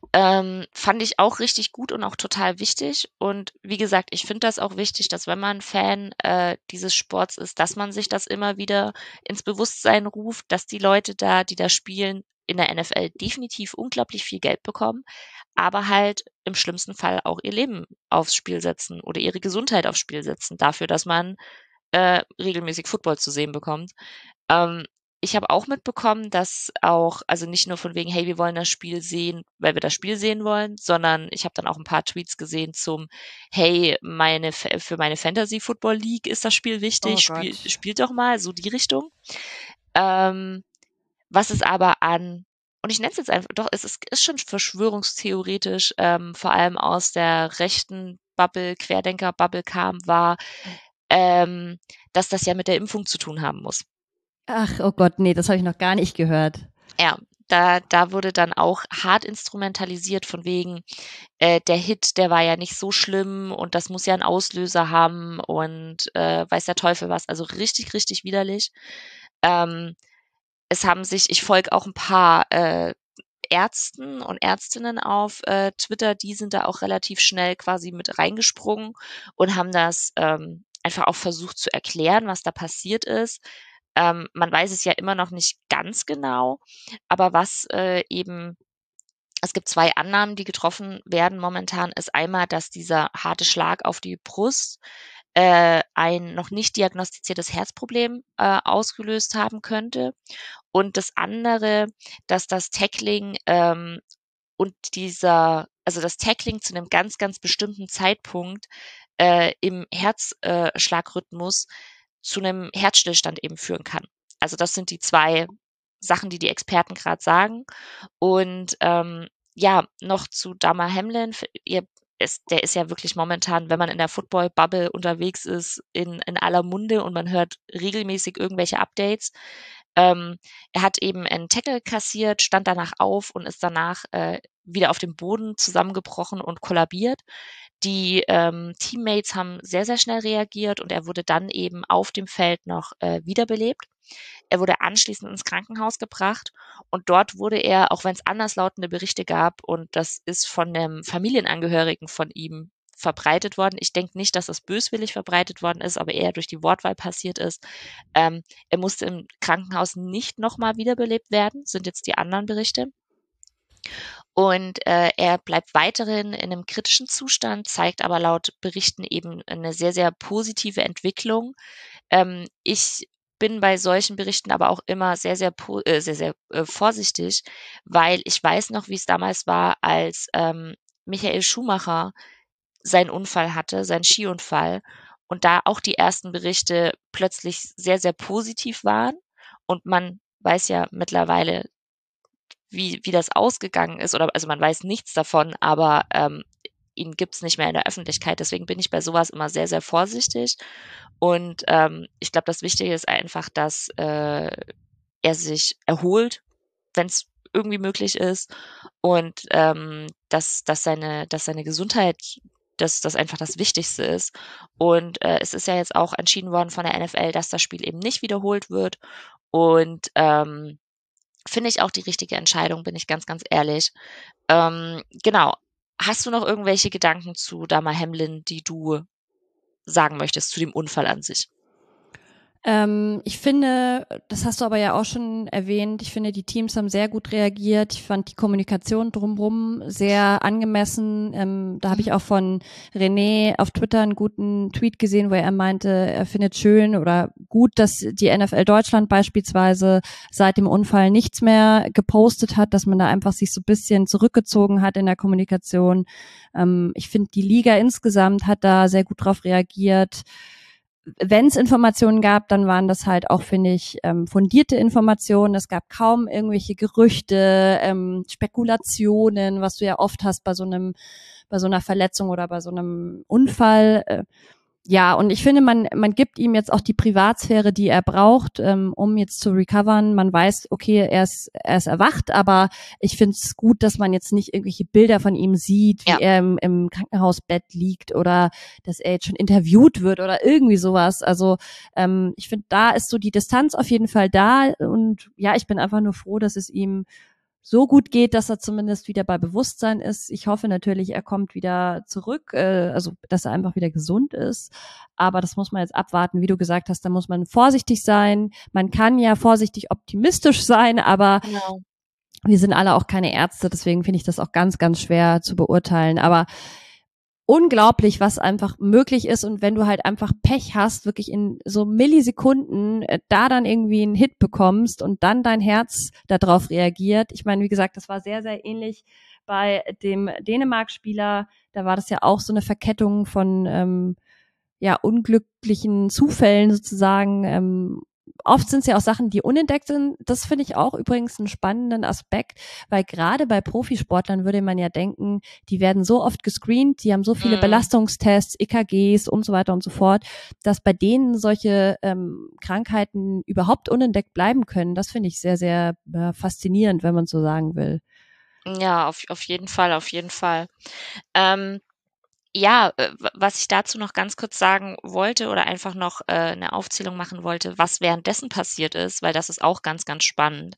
Fand ich auch richtig gut und auch total wichtig. Und wie gesagt, ich finde das auch wichtig, dass wenn man Fan dieses Sports ist, dass man sich das immer wieder ins Bewusstsein ruft, dass die Leute da, die da spielen, in der NFL definitiv unglaublich viel Geld bekommen, aber halt im schlimmsten Fall auch ihr Leben aufs Spiel setzen oder ihre Gesundheit aufs Spiel setzen, dafür, dass man regelmäßig Football zu sehen bekommt. Ähm, Ich habe auch mitbekommen, dass auch, also nicht nur von wegen, hey, wir wollen das Spiel sehen, weil wir das Spiel sehen wollen, sondern ich habe dann auch ein paar Tweets gesehen zum, hey, für meine Fantasy Football League ist das Spiel Oh wichtig, Gott. spielt doch mal, so die Richtung. Ähm, Was es aber an, und ich nenne es jetzt einfach, doch, ist schon verschwörungstheoretisch, vor allem aus der rechten Bubble, Querdenker-Bubble kam, war, ähm, dass das ja mit der Impfung zu tun haben muss. Ach, oh Gott, nee, das habe ich noch gar nicht gehört. Ja, da wurde dann auch hart instrumentalisiert von wegen, der Hit, der war ja nicht so schlimm und das muss ja 'n Auslöser haben und, weiß der Teufel was. Also richtig, richtig widerlich. Ähm, Es haben sich, ich folge auch ein paar, Ärzten und Ärztinnen auf, Twitter, die sind da auch relativ schnell quasi mit reingesprungen und haben das, einfach auch versucht zu erklären, was da passiert ist. Man weiß es ja immer noch nicht ganz genau, aber was es gibt 2 Annahmen, die getroffen werden momentan, ist einmal, dass dieser harte Schlag auf die Brust, ein noch nicht diagnostiziertes Herzproblem, ausgelöst haben könnte. Und das andere, dass das Tackling, und das Tackling zu einem ganz, ganz bestimmten Zeitpunkt, im Herzschlagrhythmus zu einem Herzstillstand eben führen kann. Also, das sind die 2 Sachen, die die Experten gerade sagen. Und, ja, noch zu Damar Hamlin. Der ist ja wirklich momentan, wenn man in der Football-Bubble unterwegs ist, in aller Munde und man hört regelmäßig irgendwelche Updates. Er hat eben einen Tackle kassiert, stand danach auf und ist danach, wieder auf dem Boden zusammengebrochen und kollabiert. Die, Teammates haben sehr, sehr schnell reagiert und er wurde dann eben auf dem Feld noch, wiederbelebt. Er wurde anschließend ins Krankenhaus gebracht und dort wurde er, auch wenn es anderslautende Berichte gab, und das ist von 'nem Familienangehörigen von ihm verbreitet worden. Ich denke nicht, dass das böswillig verbreitet worden ist, aber eher durch die Wortwahl passiert ist. Er musste im Krankenhaus nicht noch mal wiederbelebt werden, sind jetzt die anderen Berichte. Und, er bleibt weiterhin in einem kritischen Zustand, zeigt aber laut Berichten eben eine sehr, sehr positive Entwicklung. Ich bin bei solchen Berichten aber auch immer sehr, sehr vorsichtig, weil ich weiß noch, wie es damals war, als, Michael Schumacher seinen Unfall hatte, seinen Skiunfall und da auch die ersten Berichte plötzlich sehr, sehr positiv waren und man weiß ja mittlerweile, wie das ausgegangen ist, oder also man weiß nichts davon, aber, ihn gibt's nicht mehr in der Öffentlichkeit. Deswegen bin ich bei sowas immer sehr, sehr vorsichtig. Und, ich glaube, das Wichtige ist einfach, dass, er sich erholt, wenn es irgendwie möglich ist und, dass seine Gesundheit das einfach das Wichtigste ist. Und, es ist ja jetzt auch entschieden worden von der NFL, dass das Spiel eben nicht wiederholt wird und, finde ich auch die richtige Entscheidung, bin ich ganz, ganz ehrlich. Genau. Hast du noch irgendwelche Gedanken zu Damar Hamlin, die du sagen möchtest zu dem Unfall an sich? Ich finde, das hast du aber ja auch schon erwähnt, ich finde, die Teams haben sehr gut reagiert. Ich fand die Kommunikation drumherum sehr angemessen. Da habe ich auch von René auf Twitter einen guten Tweet gesehen, wo er meinte, er findet schön oder gut, dass die NFL Deutschland beispielsweise seit dem Unfall nichts mehr gepostet hat, dass man da einfach sich so ein bisschen zurückgezogen hat in der Kommunikation. Ich finde, die Liga insgesamt hat da sehr gut drauf reagiert. Wenn es Informationen gab, dann waren das halt auch, finde ich, fundierte Informationen. Es gab kaum irgendwelche Gerüchte, Spekulationen, was du ja oft hast bei bei so einer Verletzung oder bei so einem Unfall. Ja, und ich finde, man gibt ihm jetzt auch die Privatsphäre, die er braucht, um jetzt zu recovern. Man weiß, okay, er ist erwacht, aber ich finde es gut, dass man jetzt nicht irgendwelche Bilder von ihm sieht, wie Ja. er im Krankenhausbett liegt oder dass er jetzt schon interviewt wird oder irgendwie sowas. Also ich finde, da ist so die Distanz auf jeden Fall da und ja, ich bin einfach nur froh, dass es ihm so gut geht, dass er zumindest wieder bei Bewusstsein ist. Ich hoffe natürlich, er kommt wieder zurück, also dass er einfach wieder gesund ist. Aber das muss man jetzt abwarten. Wie du gesagt hast, da muss man vorsichtig sein. Man kann ja vorsichtig optimistisch sein, aber Genau. wir sind alle auch keine Ärzte, deswegen finde ich das auch ganz, ganz schwer zu beurteilen. Aber unglaublich, was einfach möglich ist und wenn du halt einfach Pech hast, wirklich in so Millisekunden da dann irgendwie einen Hit bekommst und dann dein Herz darauf reagiert. Ich meine, wie gesagt, das war sehr, sehr ähnlich bei dem Dänemark-Spieler. Da war das ja auch so eine Verkettung von ja unglücklichen Zufällen sozusagen. Oft sind es ja auch Sachen, die unentdeckt sind. Das finde ich auch übrigens einen spannenden Aspekt, weil gerade bei Profisportlern würde man ja denken, die werden so oft gescreent, die haben so viele Mhm. Belastungstests, EKGs und so weiter und so fort, dass bei denen solche Krankheiten überhaupt unentdeckt bleiben können. Das finde ich sehr, sehr faszinierend, wenn man so sagen will. Ja, auf jeden Fall, auf jeden Fall. Ähm, ja, was ich dazu noch ganz kurz sagen wollte oder einfach noch, 'ne Aufzählung machen wollte, was währenddessen passiert ist, weil das ist auch ganz, ganz spannend.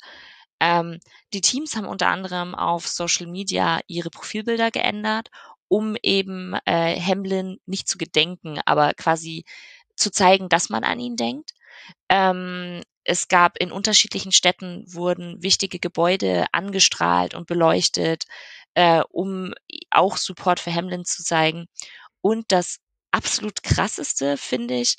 Die Teams haben unter anderem auf Social Media ihre Profilbilder geändert, um eben, Hamlin nicht zu gedenken, aber quasi zu zeigen, dass man an ihn denkt. Es gab in unterschiedlichen Städten wurden wichtige Gebäude angestrahlt und beleuchtet, um auch Support für Hamlin zu zeigen. Und das absolut krasseste finde ich,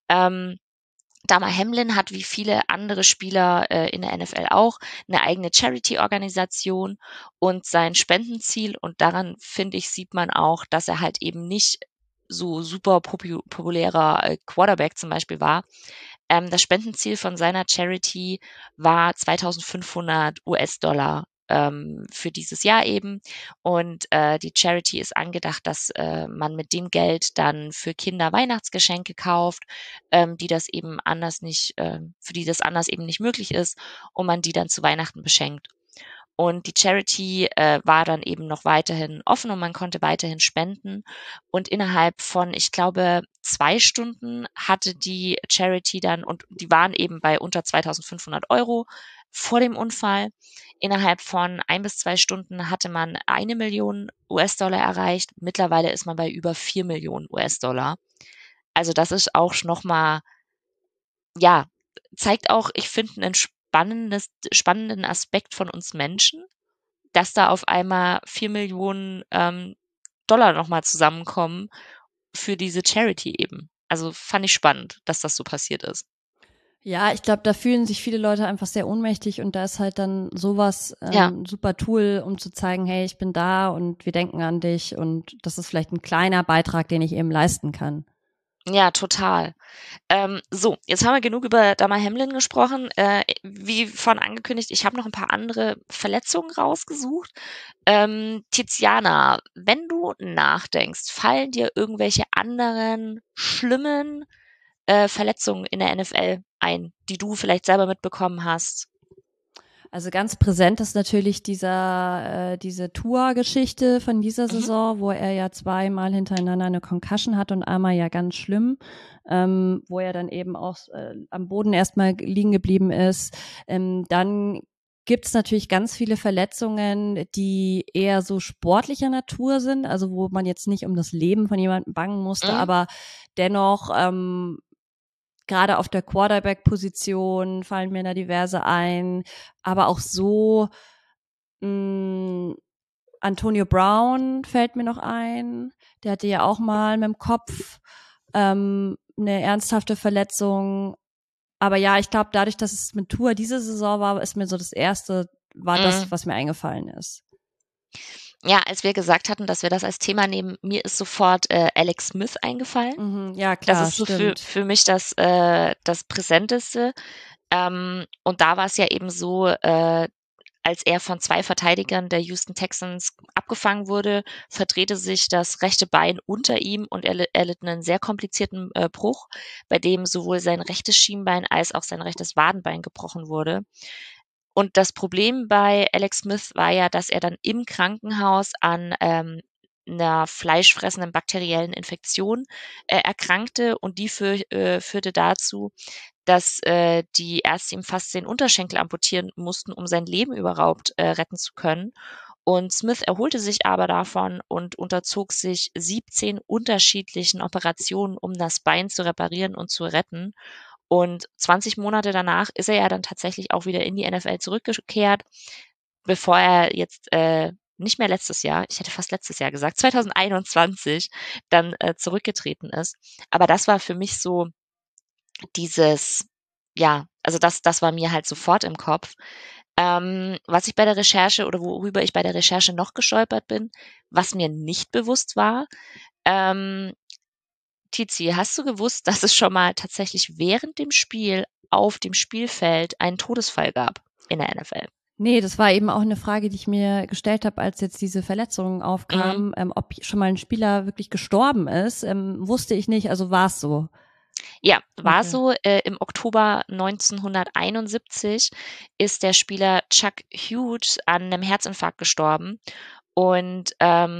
Damar Hamlin hat wie viele andere Spieler in der NFL auch eine eigene Charity-Organisation und sein Spendenziel. Und daran, finde ich, sieht man auch, dass er halt eben nicht so super populärer Quarterback zum Beispiel war. Das Spendenziel von seiner Charity war 2.500 US-Dollar für dieses Jahr eben. Und die Charity ist angedacht, dass man mit dem Geld dann für Kinder Weihnachtsgeschenke kauft, die das eben anders nicht, für die das anders eben nicht möglich ist, und man die dann zu Weihnachten beschenkt. Und die Charity war dann eben noch weiterhin offen und man konnte weiterhin spenden. Und innerhalb von, ich glaube, 2 Stunden hatte die Charity dann, und die waren eben bei unter 2.500 Euro vor dem Unfall. Innerhalb von 1 bis 2 Stunden hatte man 1 Million US-Dollar erreicht. Mittlerweile ist man bei über 4 Millionen US-Dollar. Also das ist auch nochmal, ja, zeigt auch, ich finde, einen spannenden Aspekt von uns Menschen, dass da auf einmal 4 Millionen Dollar nochmal zusammenkommen für diese Charity eben. Also fand ich spannend, dass das so passiert ist. Ja, ich glaube, da fühlen sich viele Leute einfach sehr ohnmächtig und da ist halt dann sowas Ja, super Tool, um zu zeigen, hey, ich bin da und wir denken an dich und das ist vielleicht ein kleiner Beitrag, den ich eben leisten kann. ja, total. So, jetzt haben wir genug über Damar Hamlin gesprochen. Wie von angekündigt, ich habe noch ein paar andere Verletzungen rausgesucht. Tiziana, wenn du nachdenkst, fallen dir irgendwelche anderen schlimmen Verletzungen in der NFL ein, die du vielleicht selber mitbekommen hast? Also ganz präsent ist natürlich diese Tour-Geschichte von dieser Mhm. Saison, wo er ja zweimal hintereinander eine Concussion hat und einmal ja ganz schlimm, wo er dann eben auch am Boden erstmal liegen geblieben ist. Dann gibt's natürlich ganz viele Verletzungen, die eher so sportlicher Natur sind, also wo man jetzt nicht um das Leben von jemandem bangen musste, Mhm. aber dennoch gerade auf der Quarterback-Position fallen mir da diverse ein, aber auch so mh, Antonio Brown fällt mir noch ein. Der hatte ja auch mal mit dem Kopf eine ernsthafte Verletzung. Aber ja, ich glaube, dadurch, dass es mit Tour diese Saison war, ist mir so das erste, war das, Mhm. was mir eingefallen ist. Ja, als wir gesagt hatten, dass wir das als Thema nehmen, mir ist sofort Alex Smith eingefallen. Mhm, ja, Das klar, ist so stimmt. für mich das Präsenteste. Und da war es ja eben so, als er von 2 Verteidigern der Houston Texans abgefangen wurde, verdrehte sich das rechte Bein unter ihm und er litt einen sehr komplizierten Bruch, bei dem sowohl sein rechtes Schienbein als auch sein rechtes Wadenbein gebrochen wurde. Und das Problem bei Alex Smith war ja, dass er dann im Krankenhaus an 'ner fleischfressenden bakteriellen Infektion erkrankte, und die führte dazu, dass die Ärzte ihm fast den Unterschenkel amputieren mussten, um sein Leben überhaupt retten zu können. Und Smith erholte sich aber davon und unterzog sich 17 unterschiedlichen Operationen, um das Bein zu reparieren und zu retten. Und 20 Monate danach ist er ja dann tatsächlich auch wieder in die NFL zurückgekehrt, bevor er jetzt nicht mehr letztes Jahr, ich hätte fast letztes Jahr gesagt, 2021 dann zurückgetreten ist. Aber das war für mich so dieses, ja, also das war mir halt sofort im Kopf. Was ich bei der Recherche oder worüber ich bei der Recherche noch gestolpert bin, was mir nicht bewusst war, ähm, Tizi, hast du gewusst, dass es schon mal tatsächlich während dem Spiel auf dem Spielfeld einen Todesfall gab in der NFL? Nee, das war eben auch eine Frage, die ich mir gestellt habe, als jetzt diese Verletzungen Mhm. aufkamen, ob schon mal ein Spieler wirklich gestorben ist. Wusste ich nicht, also war es so. Ja, war Okay. so. Im Oktober 1971 ist der Spieler Chuck Hughes an einem Herzinfarkt gestorben. Und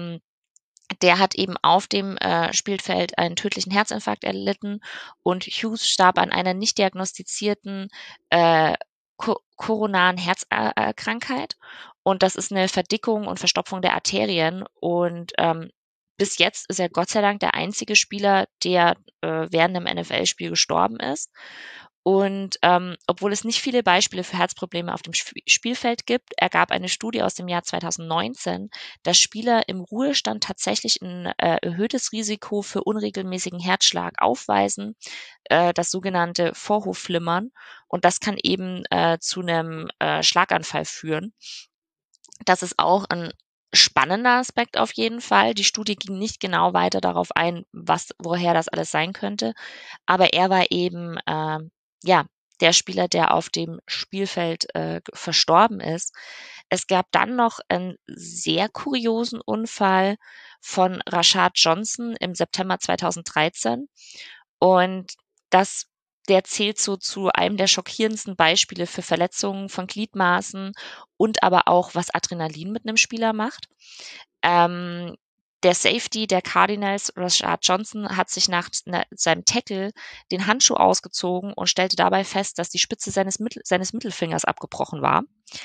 der hat eben auf dem Spielfeld einen tödlichen Herzinfarkt erlitten, und Hughes starb an einer nicht diagnostizierten äh, koronaren Herzkrankheit. Und das ist eine Verdickung und Verstopfung der Arterien. Und bis jetzt ist er Gott sei Dank der einzige Spieler, der während einem NFL-Spiel gestorben ist. Und obwohl es nicht viele Beispiele für Herzprobleme auf dem Spielfeld gibt, ergab eine Studie aus dem Jahr 2019, dass Spieler im Ruhestand tatsächlich ein erhöhtes Risiko für unregelmäßigen Herzschlag aufweisen, das sogenannte Vorhofflimmern. Und das kann eben zu einem Schlaganfall führen. Das ist auch ein spannender Aspekt auf jeden Fall. Die Studie ging nicht genau weiter darauf ein, woher das alles sein könnte. Aber er war eben, ja, der Spieler, der auf dem Spielfeld verstorben ist. Es gab dann noch einen sehr kuriosen Unfall von Rashad Johnson im September 2013. Und das, der zählt so zu einem der schockierendsten Beispiele für Verletzungen von Gliedmaßen und aber auch, was Adrenalin mit einem Spieler macht. Ähm, der Safety der Cardinals, Rashad Johnson, hat sich nach seinem Tackle den Handschuh ausgezogen und stellte dabei fest, dass die Spitze seines Mittelfingers abgebrochen war.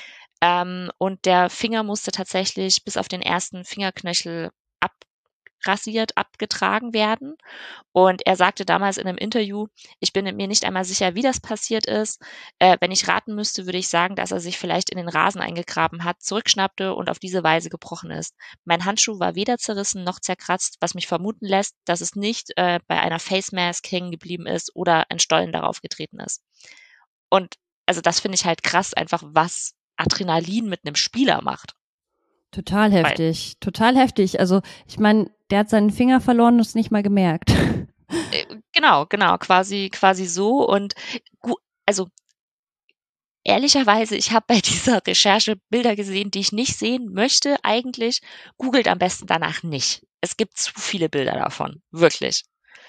Und der Finger musste tatsächlich bis auf den ersten Fingerknöchel abrasiert, abgetragen werden. Und er sagte damals in einem Interview, ich bin mir nicht einmal sicher, wie das passiert ist. Wenn ich raten müsste, würde ich sagen, dass er sich vielleicht in den Rasen eingegraben hat, zurückschnappte und auf diese Weise gebrochen ist. Mein Handschuh war weder zerrissen noch zerkratzt, was mich vermuten lässt, dass es nicht bei einer Face Mask hängen geblieben ist oder ein Stollen darauf getreten ist. Und also das finde ich halt krass, einfach was Adrenalin mit einem Spieler macht. Total Weil heftig, total heftig. Also ich meine, der hat seinen Finger verloren und es nicht mal gemerkt. genau, quasi so. Und also ehrlicherweise, ich habe bei dieser Recherche Bilder gesehen, die ich nicht sehen möchte eigentlich. Googelt am besten danach nicht. Es gibt zu viele Bilder davon, wirklich.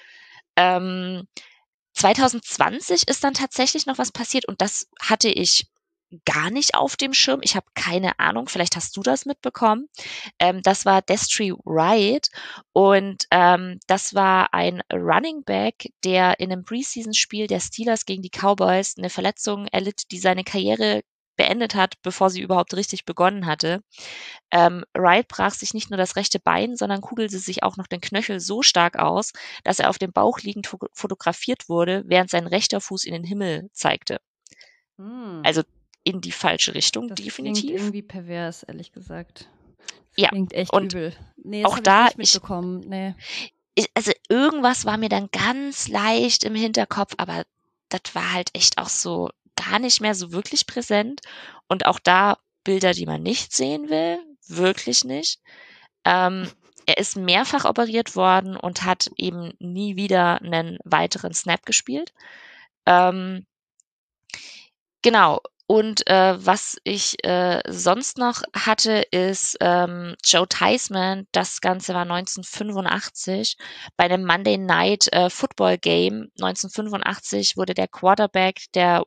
Ähm, 2020 ist dann tatsächlich noch was passiert und das hatte ich gar nicht auf dem Schirm. Ich habe keine Ahnung, vielleicht hast du das mitbekommen. Das war Destry Wright und das war ein Running Back, der in einem Preseason-Spiel der Steelers gegen die Cowboys eine Verletzung erlitt, die seine Karriere beendet hat, bevor sie überhaupt richtig begonnen hatte. Wright brach sich nicht nur das rechte Bein, sondern kugelte sich auch noch den Knöchel so stark aus, dass er auf dem Bauch liegend fotografiert wurde, während sein rechter Fuß in den Himmel zeigte. Hm. Also in die falsche Richtung, Das klingt definitiv. irgendwie pervers, ehrlich gesagt. Das Ja, klingt echt und übel. Nee, das auch habe ich da, nicht mitbekommen. Nee. also irgendwas war mir dann ganz leicht im Hinterkopf, aber das war halt echt auch so gar nicht mehr so wirklich präsent. Und auch da Bilder, die man nicht sehen will, wirklich nicht. Ähm, er ist mehrfach operiert worden und hat eben nie wieder einen weiteren Snap gespielt. Ähm, genau. Und was ich sonst noch hatte, ist Joe Theismann. Das Ganze war 1985 bei einem Monday Night Football Game. 1985 wurde der Quarterback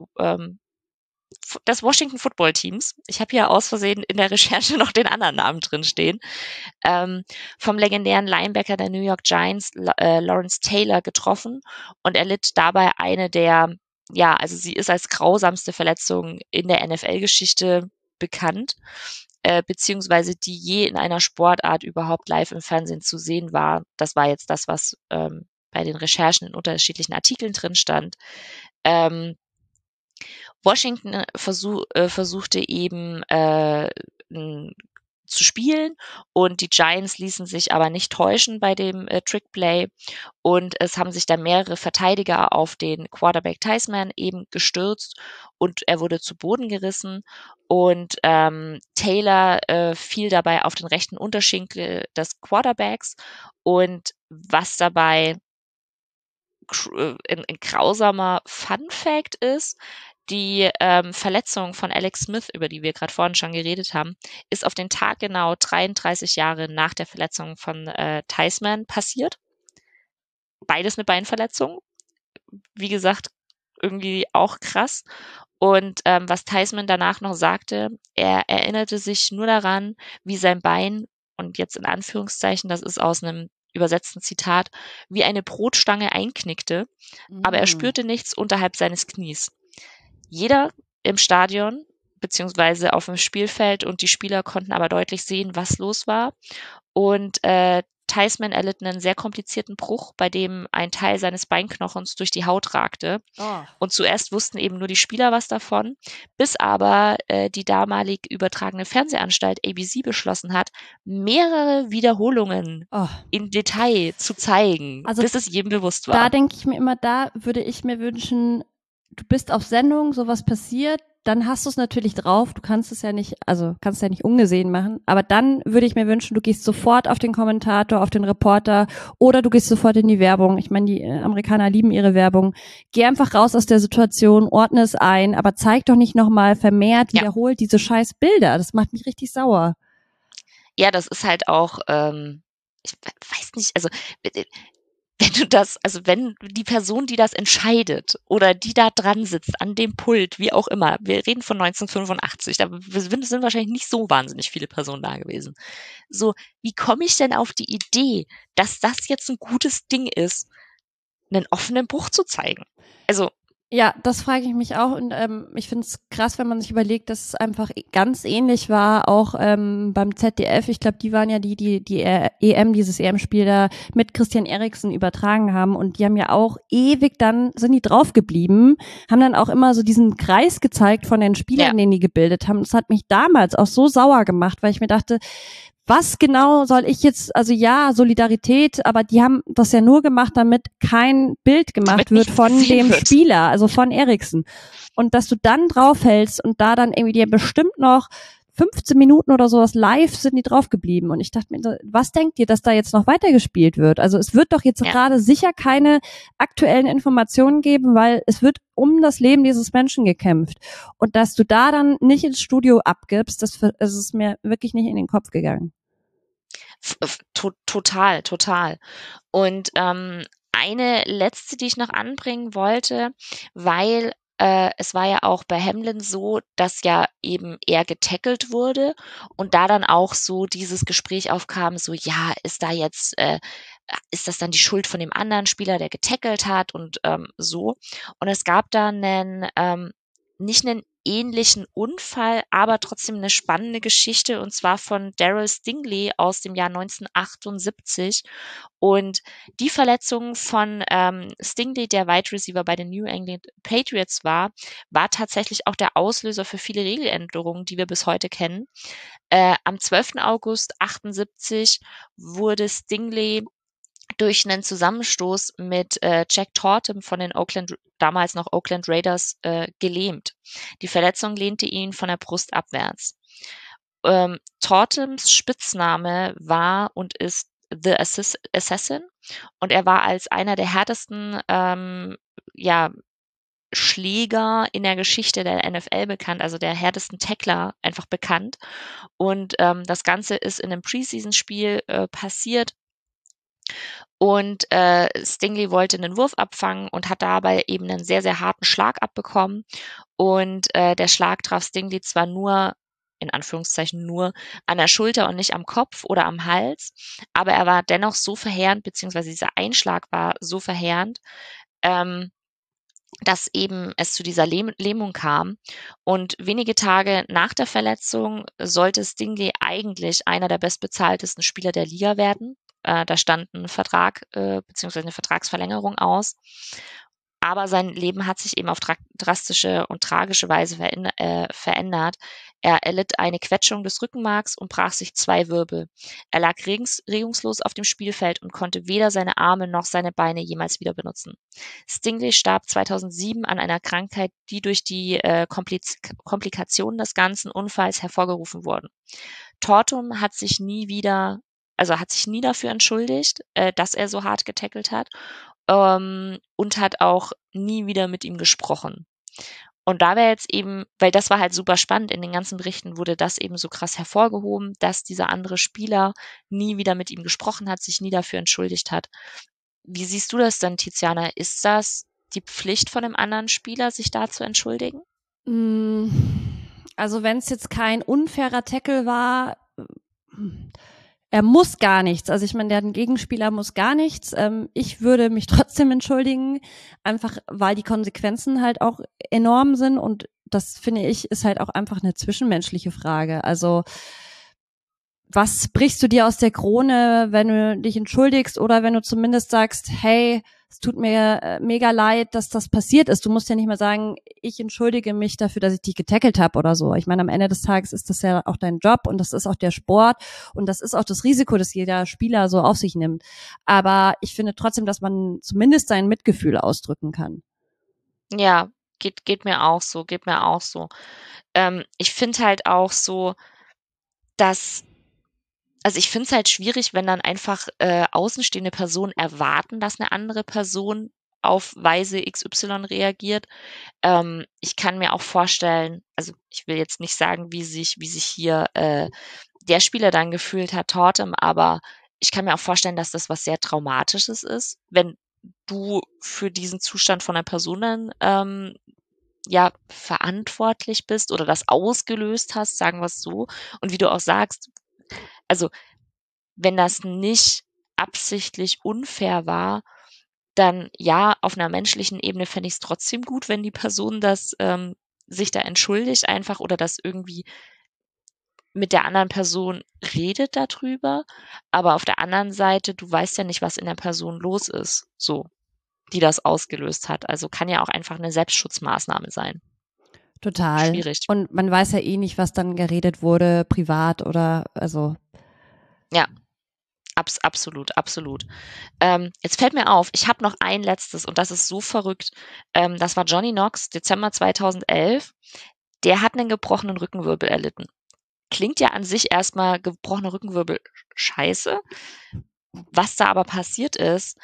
des Washington Football Teams. Ich habe hier aus Versehen in der Recherche noch den anderen Namen drin stehen. ähm, vom legendären Linebacker der New York Giants, Lawrence Taylor, getroffen und erlitt dabei eine der, ja, also sie ist als grausamste Verletzung in der NFL-Geschichte bekannt, beziehungsweise die je in einer Sportart überhaupt live im Fernsehen zu sehen war. Das war jetzt das, was bei den Recherchen in unterschiedlichen Artikeln drin stand. Ähm, Washington versuchte eben zu spielen und die Giants ließen sich aber nicht täuschen bei dem Trickplay und es haben sich dann mehrere Verteidiger auf den Quarterback Theismann eben gestürzt und er wurde zu Boden gerissen und Taylor fiel dabei auf den rechten Unterschenkel des Quarterbacks und was dabei ein grausamer Fun-Fact ist, die Verletzung von Alex Smith, über die wir gerade vorhin schon geredet haben, ist auf den Tag genau 33 Jahre nach der Verletzung von Theismann passiert. Beides eine Beinverletzung. Wie gesagt, irgendwie auch krass. Und was Theismann danach noch sagte, er erinnerte sich nur daran, wie sein Bein, und jetzt in Anführungszeichen, das ist aus einem übersetzten Zitat, wie eine Brotstange einknickte, aber er Mm. spürte nichts unterhalb seines Knies. Jeder im Stadion beziehungsweise auf dem Spielfeld und die Spieler konnten aber deutlich sehen, was los war. Und Theismann erlitt einen sehr komplizierten Bruch, bei dem ein Teil seines Beinknochens durch die Haut ragte. Oh. Und zuerst wussten eben nur die Spieler was davon, bis aber die damalig übertragene Fernsehanstalt ABC beschlossen hat, mehrere Wiederholungen Oh. im Detail zu zeigen, Also bis es jedem bewusst da war. denke ich mir immer, da würde ich mir wünschen, du bist auf Sendung, sowas passiert, dann hast du es natürlich drauf, du kannst es ja nicht, also kannst es ja nicht ungesehen machen, aber dann würde ich mir wünschen, du gehst sofort auf den Kommentator, auf den Reporter oder du gehst sofort in die Werbung. Ich meine, die Amerikaner lieben ihre Werbung. Geh einfach raus aus der Situation, ordne es ein, aber zeig doch nicht nochmal vermehrt, wiederholt diese scheiß Bilder. Das macht mich richtig sauer. Ja, das ist halt auch, ich weiß nicht, also wenn du das, also wenn die Person, die das entscheidet oder die da dran sitzt, an dem Pult, wie auch immer, wir reden von 1985, da sind wahrscheinlich nicht so wahnsinnig viele Personen da gewesen. So, wie komme ich denn auf die Idee, dass das jetzt ein gutes Ding ist, einen offenen Bruch zu zeigen? Also, Ja, das frage ich mich auch und ich finde es krass, wenn man sich überlegt, dass es einfach ganz ähnlich war, auch beim ZDF. Ich glaube, die waren ja die EM, dieses EM-Spiel da mit Christian Eriksen übertragen haben und die haben ja auch ewig dann, sind die drauf geblieben, haben dann auch immer so diesen Kreis gezeigt von den Spielern, den die gebildet haben. Das hat mich damals auch so sauer gemacht, weil ich mir dachte, was genau soll ich jetzt, also ja, Solidarität, aber die haben das ja nur gemacht, damit kein Bild gemacht wird von dem Spieler, also von Eriksen. Und dass du dann draufhältst und da dann irgendwie dir bestimmt noch 15 Minuten oder sowas live sind die drauf geblieben. Und ich dachte mir, was denkt ihr, dass da jetzt noch weitergespielt wird? Also es wird doch jetzt gerade sicher keine aktuellen Informationen geben, weil es wird um das Leben dieses Menschen gekämpft. Und dass du da dann nicht ins Studio abgibst, das ist mir wirklich nicht in den Kopf gegangen. Total. Und eine letzte, die ich noch anbringen wollte, weil es war ja auch bei Hamlin so, dass ja eben er getackelt wurde und da dann auch so dieses Gespräch aufkam, so ja, ist das dann die Schuld von dem anderen Spieler, der getackelt hat und so. Und es gab da nicht einen ähnlichen Unfall, aber trotzdem eine spannende Geschichte und zwar von Darryl Stingley aus dem Jahr 1978. Und die Verletzung von Stingley, der Wide Receiver bei den New England Patriots war tatsächlich auch der Auslöser für viele Regeländerungen, die wir bis heute kennen. Am 12. August 78 wurde Stingley durch einen Zusammenstoß mit Jack Tatum von den damals noch Oakland Raiders gelähmt. Die Verletzung lehnte ihn von der Brust abwärts. Tatums Spitzname war und ist The Assassin und er war als einer der härtesten Schläger in der Geschichte der NFL bekannt, also der härtesten Tackler einfach bekannt. Und das Ganze ist in einem Preseason-Spiel passiert. Und Stingley wollte einen Wurf abfangen und hat dabei eben einen sehr, sehr harten Schlag abbekommen. Und der Schlag traf Stingley zwar nur, in Anführungszeichen nur, an der Schulter und nicht am Kopf oder am Hals, aber er war dennoch so verheerend, beziehungsweise dieser Einschlag war so verheerend, dass eben es zu dieser Lähmung kam. Und wenige Tage nach der Verletzung sollte Stingley eigentlich einer der bestbezahltesten Spieler der Liga werden. Da stand ein Vertrag beziehungsweise eine Vertragsverlängerung aus. Aber sein Leben hat sich eben auf drastische und tragische Weise verändert. Er erlitt eine Quetschung des Rückenmarks und brach sich 2 Wirbel. Er lag regungslos auf dem Spielfeld und konnte weder seine Arme noch seine Beine jemals wieder benutzen. Stingley starb 2007 an einer Krankheit, die durch die Komplikationen des ganzen Unfalls hervorgerufen wurden. Tatum hat sich nie dafür entschuldigt, dass er so hart getackelt hat und hat auch nie wieder mit ihm gesprochen. Und da wäre jetzt eben, weil das war halt super spannend, in den ganzen Berichten wurde das eben so krass hervorgehoben, dass dieser andere Spieler nie wieder mit ihm gesprochen hat, sich nie dafür entschuldigt hat. Wie siehst du das denn, Tiziana? Ist das die Pflicht von einem anderen Spieler, sich da zu entschuldigen? Also wenn es jetzt kein unfairer Tackle war, er muss gar nichts. Also ich meine, der Gegenspieler muss gar nichts. Ich würde mich trotzdem entschuldigen, einfach weil die Konsequenzen halt auch enorm sind und das, finde ich, ist halt auch einfach eine zwischenmenschliche Frage. Also was brichst du dir aus der Krone, wenn du dich entschuldigst oder wenn du zumindest sagst, hey, es tut mir mega leid, dass das passiert ist. Du musst ja nicht mal sagen, ich entschuldige mich dafür, dass ich dich getackelt habe oder so. Ich meine, am Ende des Tages ist das ja auch dein Job und das ist auch der Sport und das ist auch das Risiko, das jeder Spieler so auf sich nimmt. Aber ich finde trotzdem, dass man zumindest sein Mitgefühl ausdrücken kann. Ja, geht mir auch so, geht mir auch so. Ich finde halt auch so, dass also ich finde es halt schwierig, wenn dann einfach außenstehende Personen erwarten, dass eine andere Person auf Weise XY reagiert. Ich kann mir auch vorstellen, also ich will jetzt nicht sagen, wie sich hier der Spieler dann gefühlt hat, Tortem, aber ich kann mir auch vorstellen, dass das was sehr Traumatisches ist, wenn du für diesen Zustand von einer Person dann ja verantwortlich bist oder das ausgelöst hast, sagen wir es so. Und wie du auch sagst, also wenn das nicht absichtlich unfair war, dann ja, auf einer menschlichen Ebene fände ich es trotzdem gut, wenn die Person das sich da entschuldigt einfach oder das irgendwie mit der anderen Person redet darüber. Aber auf der anderen Seite, du weißt ja nicht, was in der Person los ist, so, die das ausgelöst hat. Also kann ja auch einfach eine Selbstschutzmaßnahme sein. Total. Schwierig. Und man weiß ja eh nicht, was dann geredet wurde, privat oder also. Ja, absolut, absolut. Jetzt fällt mir auf, ich habe noch ein letztes und das ist so verrückt. Das war Johnny Knox, Dezember 2011. Der hat einen gebrochenen Rückenwirbel erlitten. Klingt ja an sich erstmal gebrochener Rückenwirbel scheiße. Was da aber passiert ist,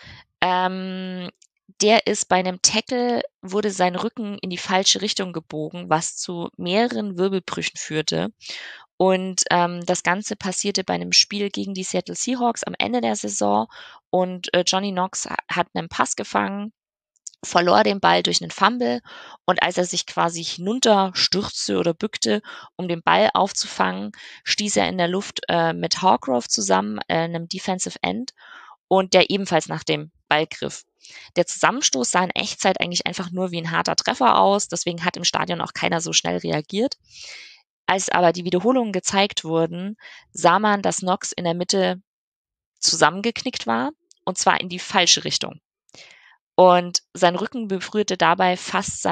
der ist bei einem Tackle, wurde sein Rücken in die falsche Richtung gebogen, was zu mehreren Wirbelbrüchen führte. Und das Ganze passierte bei einem Spiel gegen die Seattle Seahawks am Ende der Saison. Und Johnny Knox hat einen Pass gefangen, verlor den Ball durch einen Fumble und als er sich quasi hinunterstürzte oder bückte, um den Ball aufzufangen, stieß er in der Luft mit Hargrove zusammen, einem Defensive End, und der ebenfalls nach dem Ball griff. Der Zusammenstoß sah in Echtzeit eigentlich einfach nur wie ein harter Treffer aus, deswegen hat im Stadion auch keiner so schnell reagiert. Als aber die Wiederholungen gezeigt wurden, sah man, dass Knox in der Mitte zusammengeknickt war, und zwar in die falsche Richtung. Und sein Rücken berührte dabei fast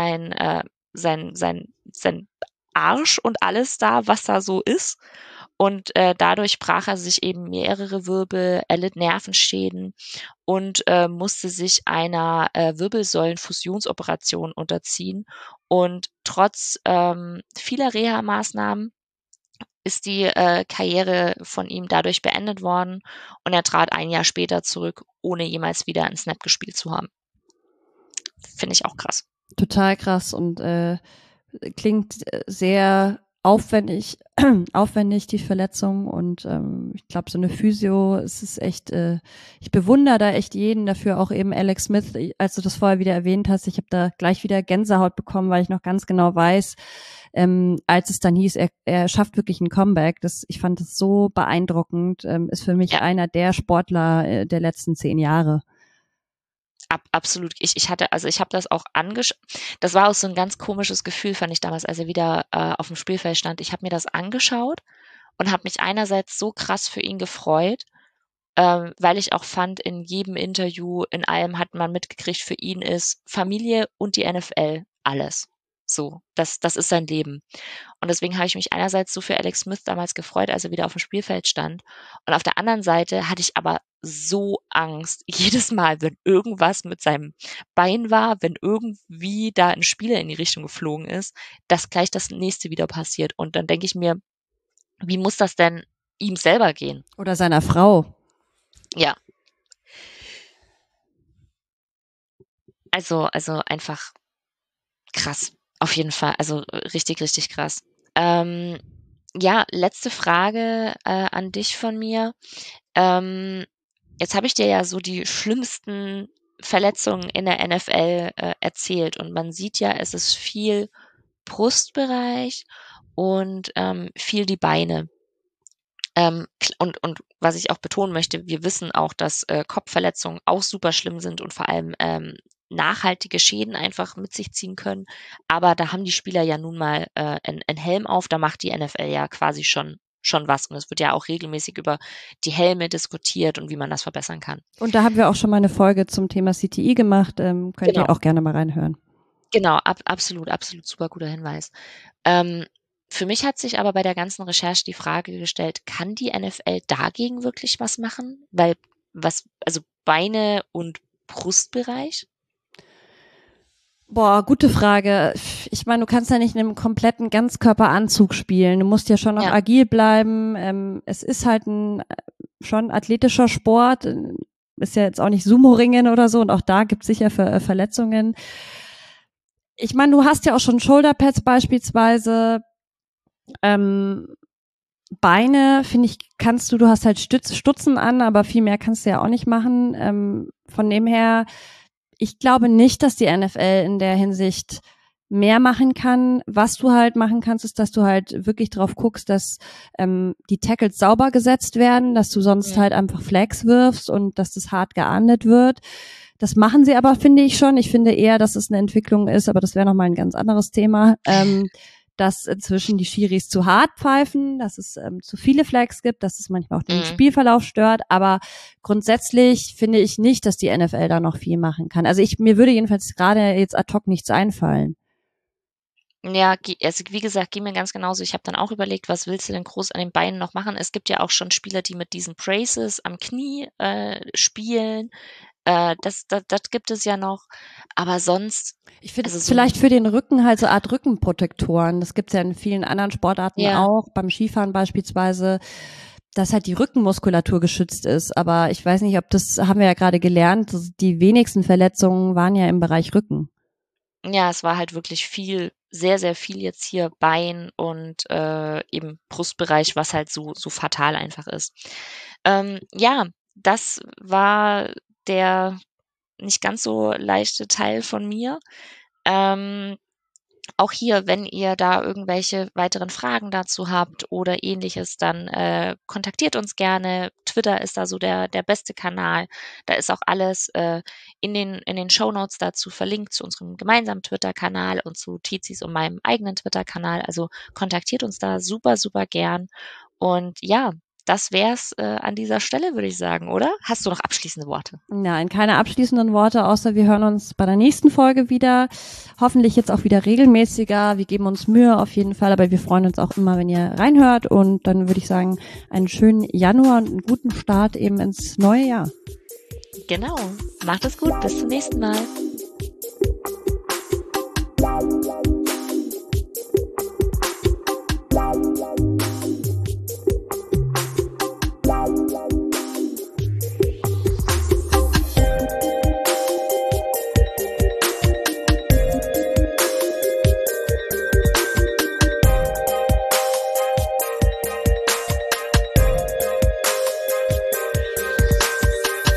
sein Arsch und alles da, was da so ist. Und dadurch brach er sich eben mehrere Wirbel, erlitt Nervenschäden und musste sich einer Wirbelsäulenfusionsoperation unterziehen. Und trotz vieler Reha-Maßnahmen ist die Karriere von ihm dadurch beendet worden und er trat ein Jahr später zurück, ohne jemals wieder einen Snap gespielt zu haben. Finde ich auch krass. Total krass und klingt sehr aufwendig, aufwendig die Verletzung und ich glaube so eine Physio, es ist echt, ich bewundere da echt jeden dafür, auch eben Alex Smith, als du das vorher wieder erwähnt hast, ich habe da gleich wieder Gänsehaut bekommen, weil ich noch ganz genau weiß, als es dann hieß, er schafft wirklich ein Comeback, ich fand das so beeindruckend, ist für mich einer der Sportler der letzten 10 Jahre. Absolut. Ich habe das auch angeschaut. Das war auch so ein ganz komisches Gefühl, fand ich damals, als er wieder auf dem Spielfeld stand. Ich habe mir das angeschaut und habe mich einerseits so krass für ihn gefreut, weil ich auch fand, in jedem Interview, in allem hat man mitgekriegt, für ihn ist Familie und die NFL alles. So, das ist sein Leben. Und deswegen habe ich mich einerseits so für Alex Smith damals gefreut, als er wieder auf dem Spielfeld stand. Und auf der anderen Seite hatte ich aber so Angst, jedes Mal, wenn irgendwas mit seinem Bein war, wenn irgendwie da ein Spieler in die Richtung geflogen ist, dass gleich das nächste wieder passiert. Und dann denke ich mir, wie muss das denn ihm selber gehen? Oder seiner Frau. Ja. Also einfach krass. Auf jeden Fall. Also richtig, richtig krass. Ja, letzte Frage an dich von mir. Jetzt habe ich dir ja so die schlimmsten Verletzungen in der NFL erzählt und man sieht ja, es ist viel Brustbereich und viel die Beine. Und was ich auch betonen möchte, wir wissen auch, dass Kopfverletzungen auch super schlimm sind und vor allem nachhaltige Schäden einfach mit sich ziehen können. Aber da haben die Spieler ja nun mal einen Helm auf, da macht die NFL ja quasi schon schon was. Und es wird ja auch regelmäßig über die Helme diskutiert und wie man das verbessern kann. Und da haben wir auch schon mal eine Folge zum Thema CTI gemacht. Könnt Genau. ihr auch gerne mal reinhören. Genau, absolut super guter Hinweis. Für mich hat sich aber bei der ganzen Recherche die Frage gestellt, kann die NFL dagegen wirklich was machen? Weil also Beine und Brustbereich? Boah, gute Frage. Ich meine, du kannst ja nicht in einem kompletten Ganzkörperanzug spielen. Du musst ja schon noch agil bleiben. Es ist halt ein schon athletischer Sport. Ist ja jetzt auch nicht Sumo-Ringen oder so. Und auch da gibt es sicher Verletzungen. Ich meine, du hast ja auch schon Shoulderpads beispielsweise. Beine, finde ich, du hast halt Stutzen an, aber viel mehr kannst du ja auch nicht machen. Von dem her, ich glaube nicht, dass die NFL in der Hinsicht mehr machen kann. Was du halt machen kannst, ist, dass du halt wirklich drauf guckst, dass die Tackles sauber gesetzt werden, dass du sonst halt einfach Flags wirfst und dass das hart geahndet wird. Das machen sie aber, finde ich schon. Ich finde eher, dass es eine Entwicklung ist, aber das wäre nochmal ein ganz anderes Thema. Dass inzwischen die Schiris zu hart pfeifen, dass es zu viele Flags gibt, dass es manchmal auch den Spielverlauf stört. Aber grundsätzlich finde ich nicht, dass die NFL da noch viel machen kann. Also mir würde jedenfalls gerade jetzt ad hoc nichts einfallen. Ja, also wie gesagt, ging mir ganz genauso. Ich habe dann auch überlegt, was willst du denn groß an den Beinen noch machen? Es gibt ja auch schon Spieler, die mit diesen Braces am Knie spielen. Das gibt es ja noch. Aber sonst. Ich finde vielleicht für den Rücken halt so eine Art Rückenprotektoren. Das gibt es ja in vielen anderen Sportarten auch, beim Skifahren beispielsweise, dass halt die Rückenmuskulatur geschützt ist. Aber ich weiß nicht, haben wir ja gerade gelernt, die wenigsten Verletzungen waren ja im Bereich Rücken. Ja, es war halt wirklich viel, sehr, sehr viel jetzt hier Bein und eben Brustbereich, was halt so fatal einfach ist. Ja, das war der nicht ganz so leichte Teil von mir. Auch hier, wenn ihr da irgendwelche weiteren Fragen dazu habt oder ähnliches, dann kontaktiert uns gerne. Twitter ist da so der beste Kanal. Da ist auch alles in den Shownotes dazu verlinkt, zu unserem gemeinsamen Twitter-Kanal und zu Tizis und meinem eigenen Twitter-Kanal. Also kontaktiert uns da super, super gern. Und ja, das wär's an dieser Stelle, würde ich sagen, oder? Hast du noch abschließende Worte? Nein, keine abschließenden Worte, außer wir hören uns bei der nächsten Folge wieder. Hoffentlich jetzt auch wieder regelmäßiger. Wir geben uns Mühe auf jeden Fall, aber wir freuen uns auch immer, wenn ihr reinhört. Und dann würde ich sagen, einen schönen Januar und einen guten Start eben ins neue Jahr. Genau. Macht es gut. Bis zum nächsten Mal.